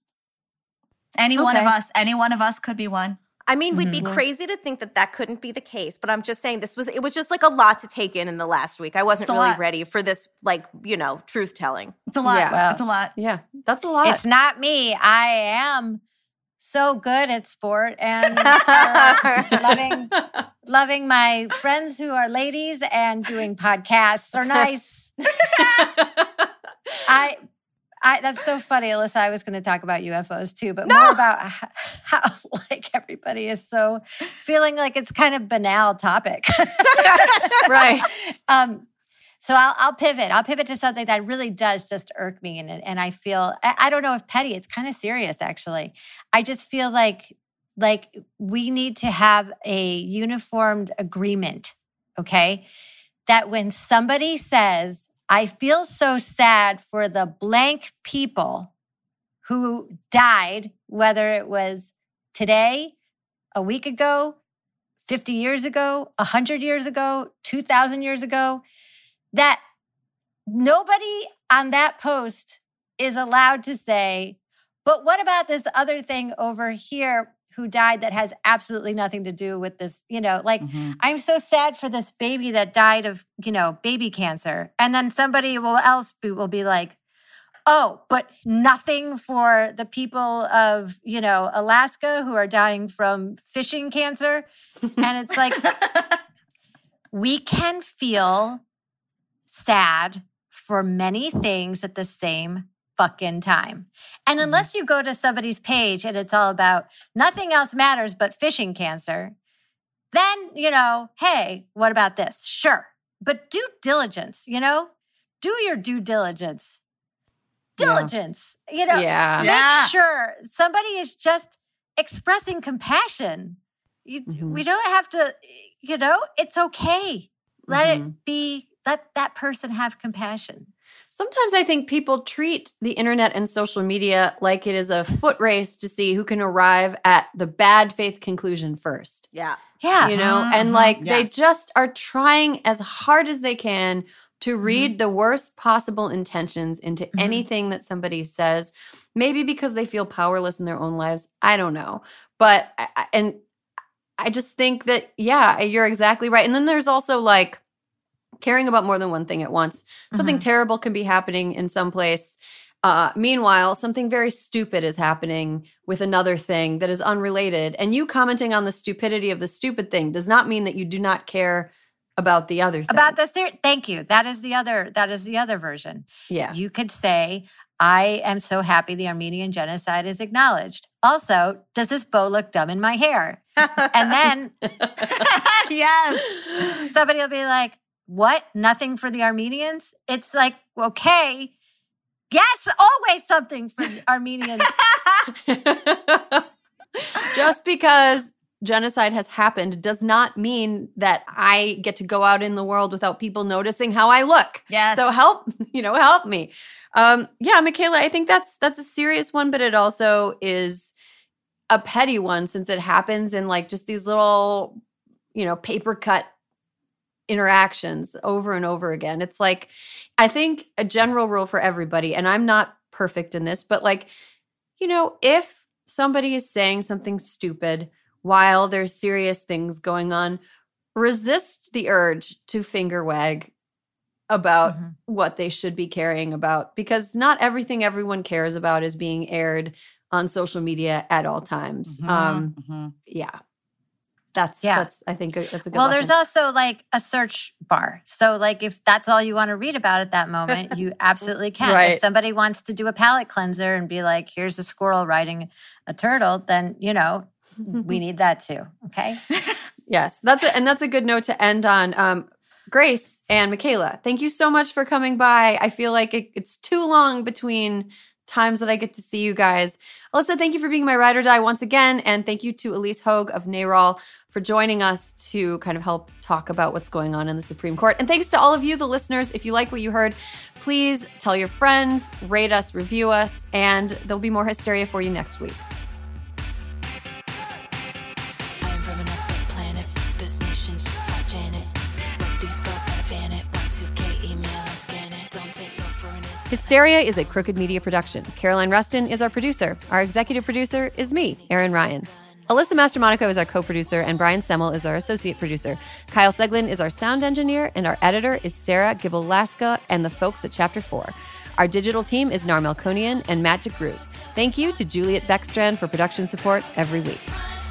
Any okay. one of us, any one of us could be one. I mean, we'd be mm-hmm. crazy to think that that couldn't be the case, but I'm just saying this was, it was just like a lot to take in in the last week. I wasn't really lot. ready for this, like, you know, truth telling. It's a lot. Yeah. Wow. It's a lot. Yeah, that's a lot. It's not me. I am so good at sport and uh, loving, loving my friends who are ladies and doing podcasts are nice. I... I, that's so funny, Alyssa. I was going to talk about U F Os too, but no! more about how, how like everybody is so feeling like it's kind of banal topic. Right. Um, so I'll, I'll pivot. I'll pivot to something that really does just irk me. And, and I feel, I, I don't know if petty, it's kind of serious actually. I just feel like, like we need to have a uniformed agreement, okay? That when somebody says, I feel so sad for the blank people who died, whether it was today, a week ago, fifty years ago, one hundred years ago, two thousand years ago, that nobody on that post is allowed to say, but what about this other thing over here who died that has absolutely nothing to do with this, you know, like, mm-hmm. I'm so sad for this baby that died of, you know, baby cancer. And then somebody will else be, will be like, oh, but nothing for the people of, you know, Alaska who are dying from fishing cancer. And it's like, we can feel sad for many things at the same fucking time. And unless you go to somebody's page and it's all about nothing else matters but fishing cancer, then, you know, hey, what about this? Sure. But due diligence, you know, do your due diligence. Diligence, yeah. you know, yeah. make yeah. sure somebody is just expressing compassion. You, mm-hmm. We don't have to, you know, it's okay. Let mm-hmm. it be, let that person have compassion. Sometimes I think people treat the internet and social media like it is a foot race to see who can arrive at the bad faith conclusion first. Yeah. Yeah. You know, mm-hmm. and like yes. they just are trying as hard as they can to read mm-hmm. the worst possible intentions into mm-hmm. anything that somebody says, maybe because they feel powerless in their own lives. I don't know. But, and I just think that, yeah, you're exactly right. And then there's also like, caring about more than one thing at once. Something mm-hmm. terrible can be happening in some place, Uh, meanwhile, something very stupid is happening with another thing that is unrelated. And you commenting on the stupidity of the stupid thing does not mean that you do not care about the other thing. About the ser- thank you. That is the other. That is the other version. Yeah. You could say, I am so happy the Armenian genocide is acknowledged. Also, does this bow look dumb in my hair? And then Yes. somebody will be like, what? Nothing for the Armenians? It's like, okay. Yes, always something for the Armenians. Just because genocide has happened does not mean that I get to go out in the world without people noticing how I look. Yes. So help, you know, help me. Um, yeah, Michaela, I think that's that's a serious one, but it also is a petty one since it happens in like just these little, you know, paper cut interactions over and over again. It's like, I think a general rule for everybody, and I'm not perfect in this, but like, you know, if somebody is saying something stupid while there's serious things going on, resist the urge to finger wag about Mm-hmm. what they should be caring about, because not everything everyone cares about is being aired on social media at all times. Mhm, Um, mhm. yeah. That's, Yeah. that's, I think a- that's a good Well, lesson. there's also like a search bar. So like if that's all you want to read about at that moment, you absolutely can. Right. If somebody wants to do a palate cleanser and be like, here's a squirrel riding a turtle, then, you know, we need that too. Okay. Yes, that's a, and that's a good note to end on. Um, Grace and Michaela, thank you so much for coming by. I feel like it, it's too long between times that I get to see you guys. Alyssa, thank you for being my ride or die once again. And thank you to Elise Hogue of NARAL for joining us to kind of help talk about what's going on in the Supreme Court. And thanks to all of you, the listeners. If you like what you heard, please tell your friends, rate us, review us, and there'll be more hysteria for you next week. I am from another planet. This nation, fuck Janet. But these girls gotta fan it. Y two K email and scan it. Don't take no for an instant. Hysteria is a Crooked Media production. Caroline Rustin is our producer. Our executive producer is me, Erin Ryan. Alyssa Mastromonaco is our co-producer, and Brian Semmel is our associate producer. Kyle Seglin is our sound engineer, and our editor is Sarah Gibble-Laska and the folks at Chapter four. Our digital team is Nar Melkonian and Matt DeGroot. Thank you to Juliet Beckstrand for production support every week.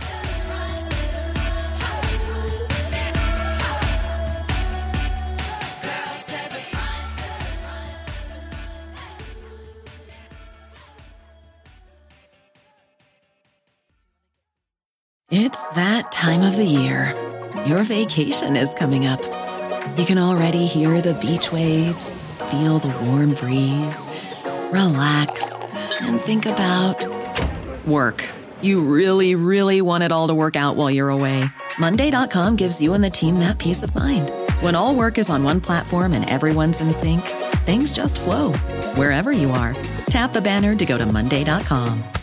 It's that time of the year. Your vacation is coming up. You can already hear the beach waves, feel the warm breeze, relax, and think about work. You really, really want it all to work out while you're away. Monday dot com gives you and the team that peace of mind. When all work is on one platform and everyone's in sync, things just flow wherever you are. Tap the banner to go to Monday dot com.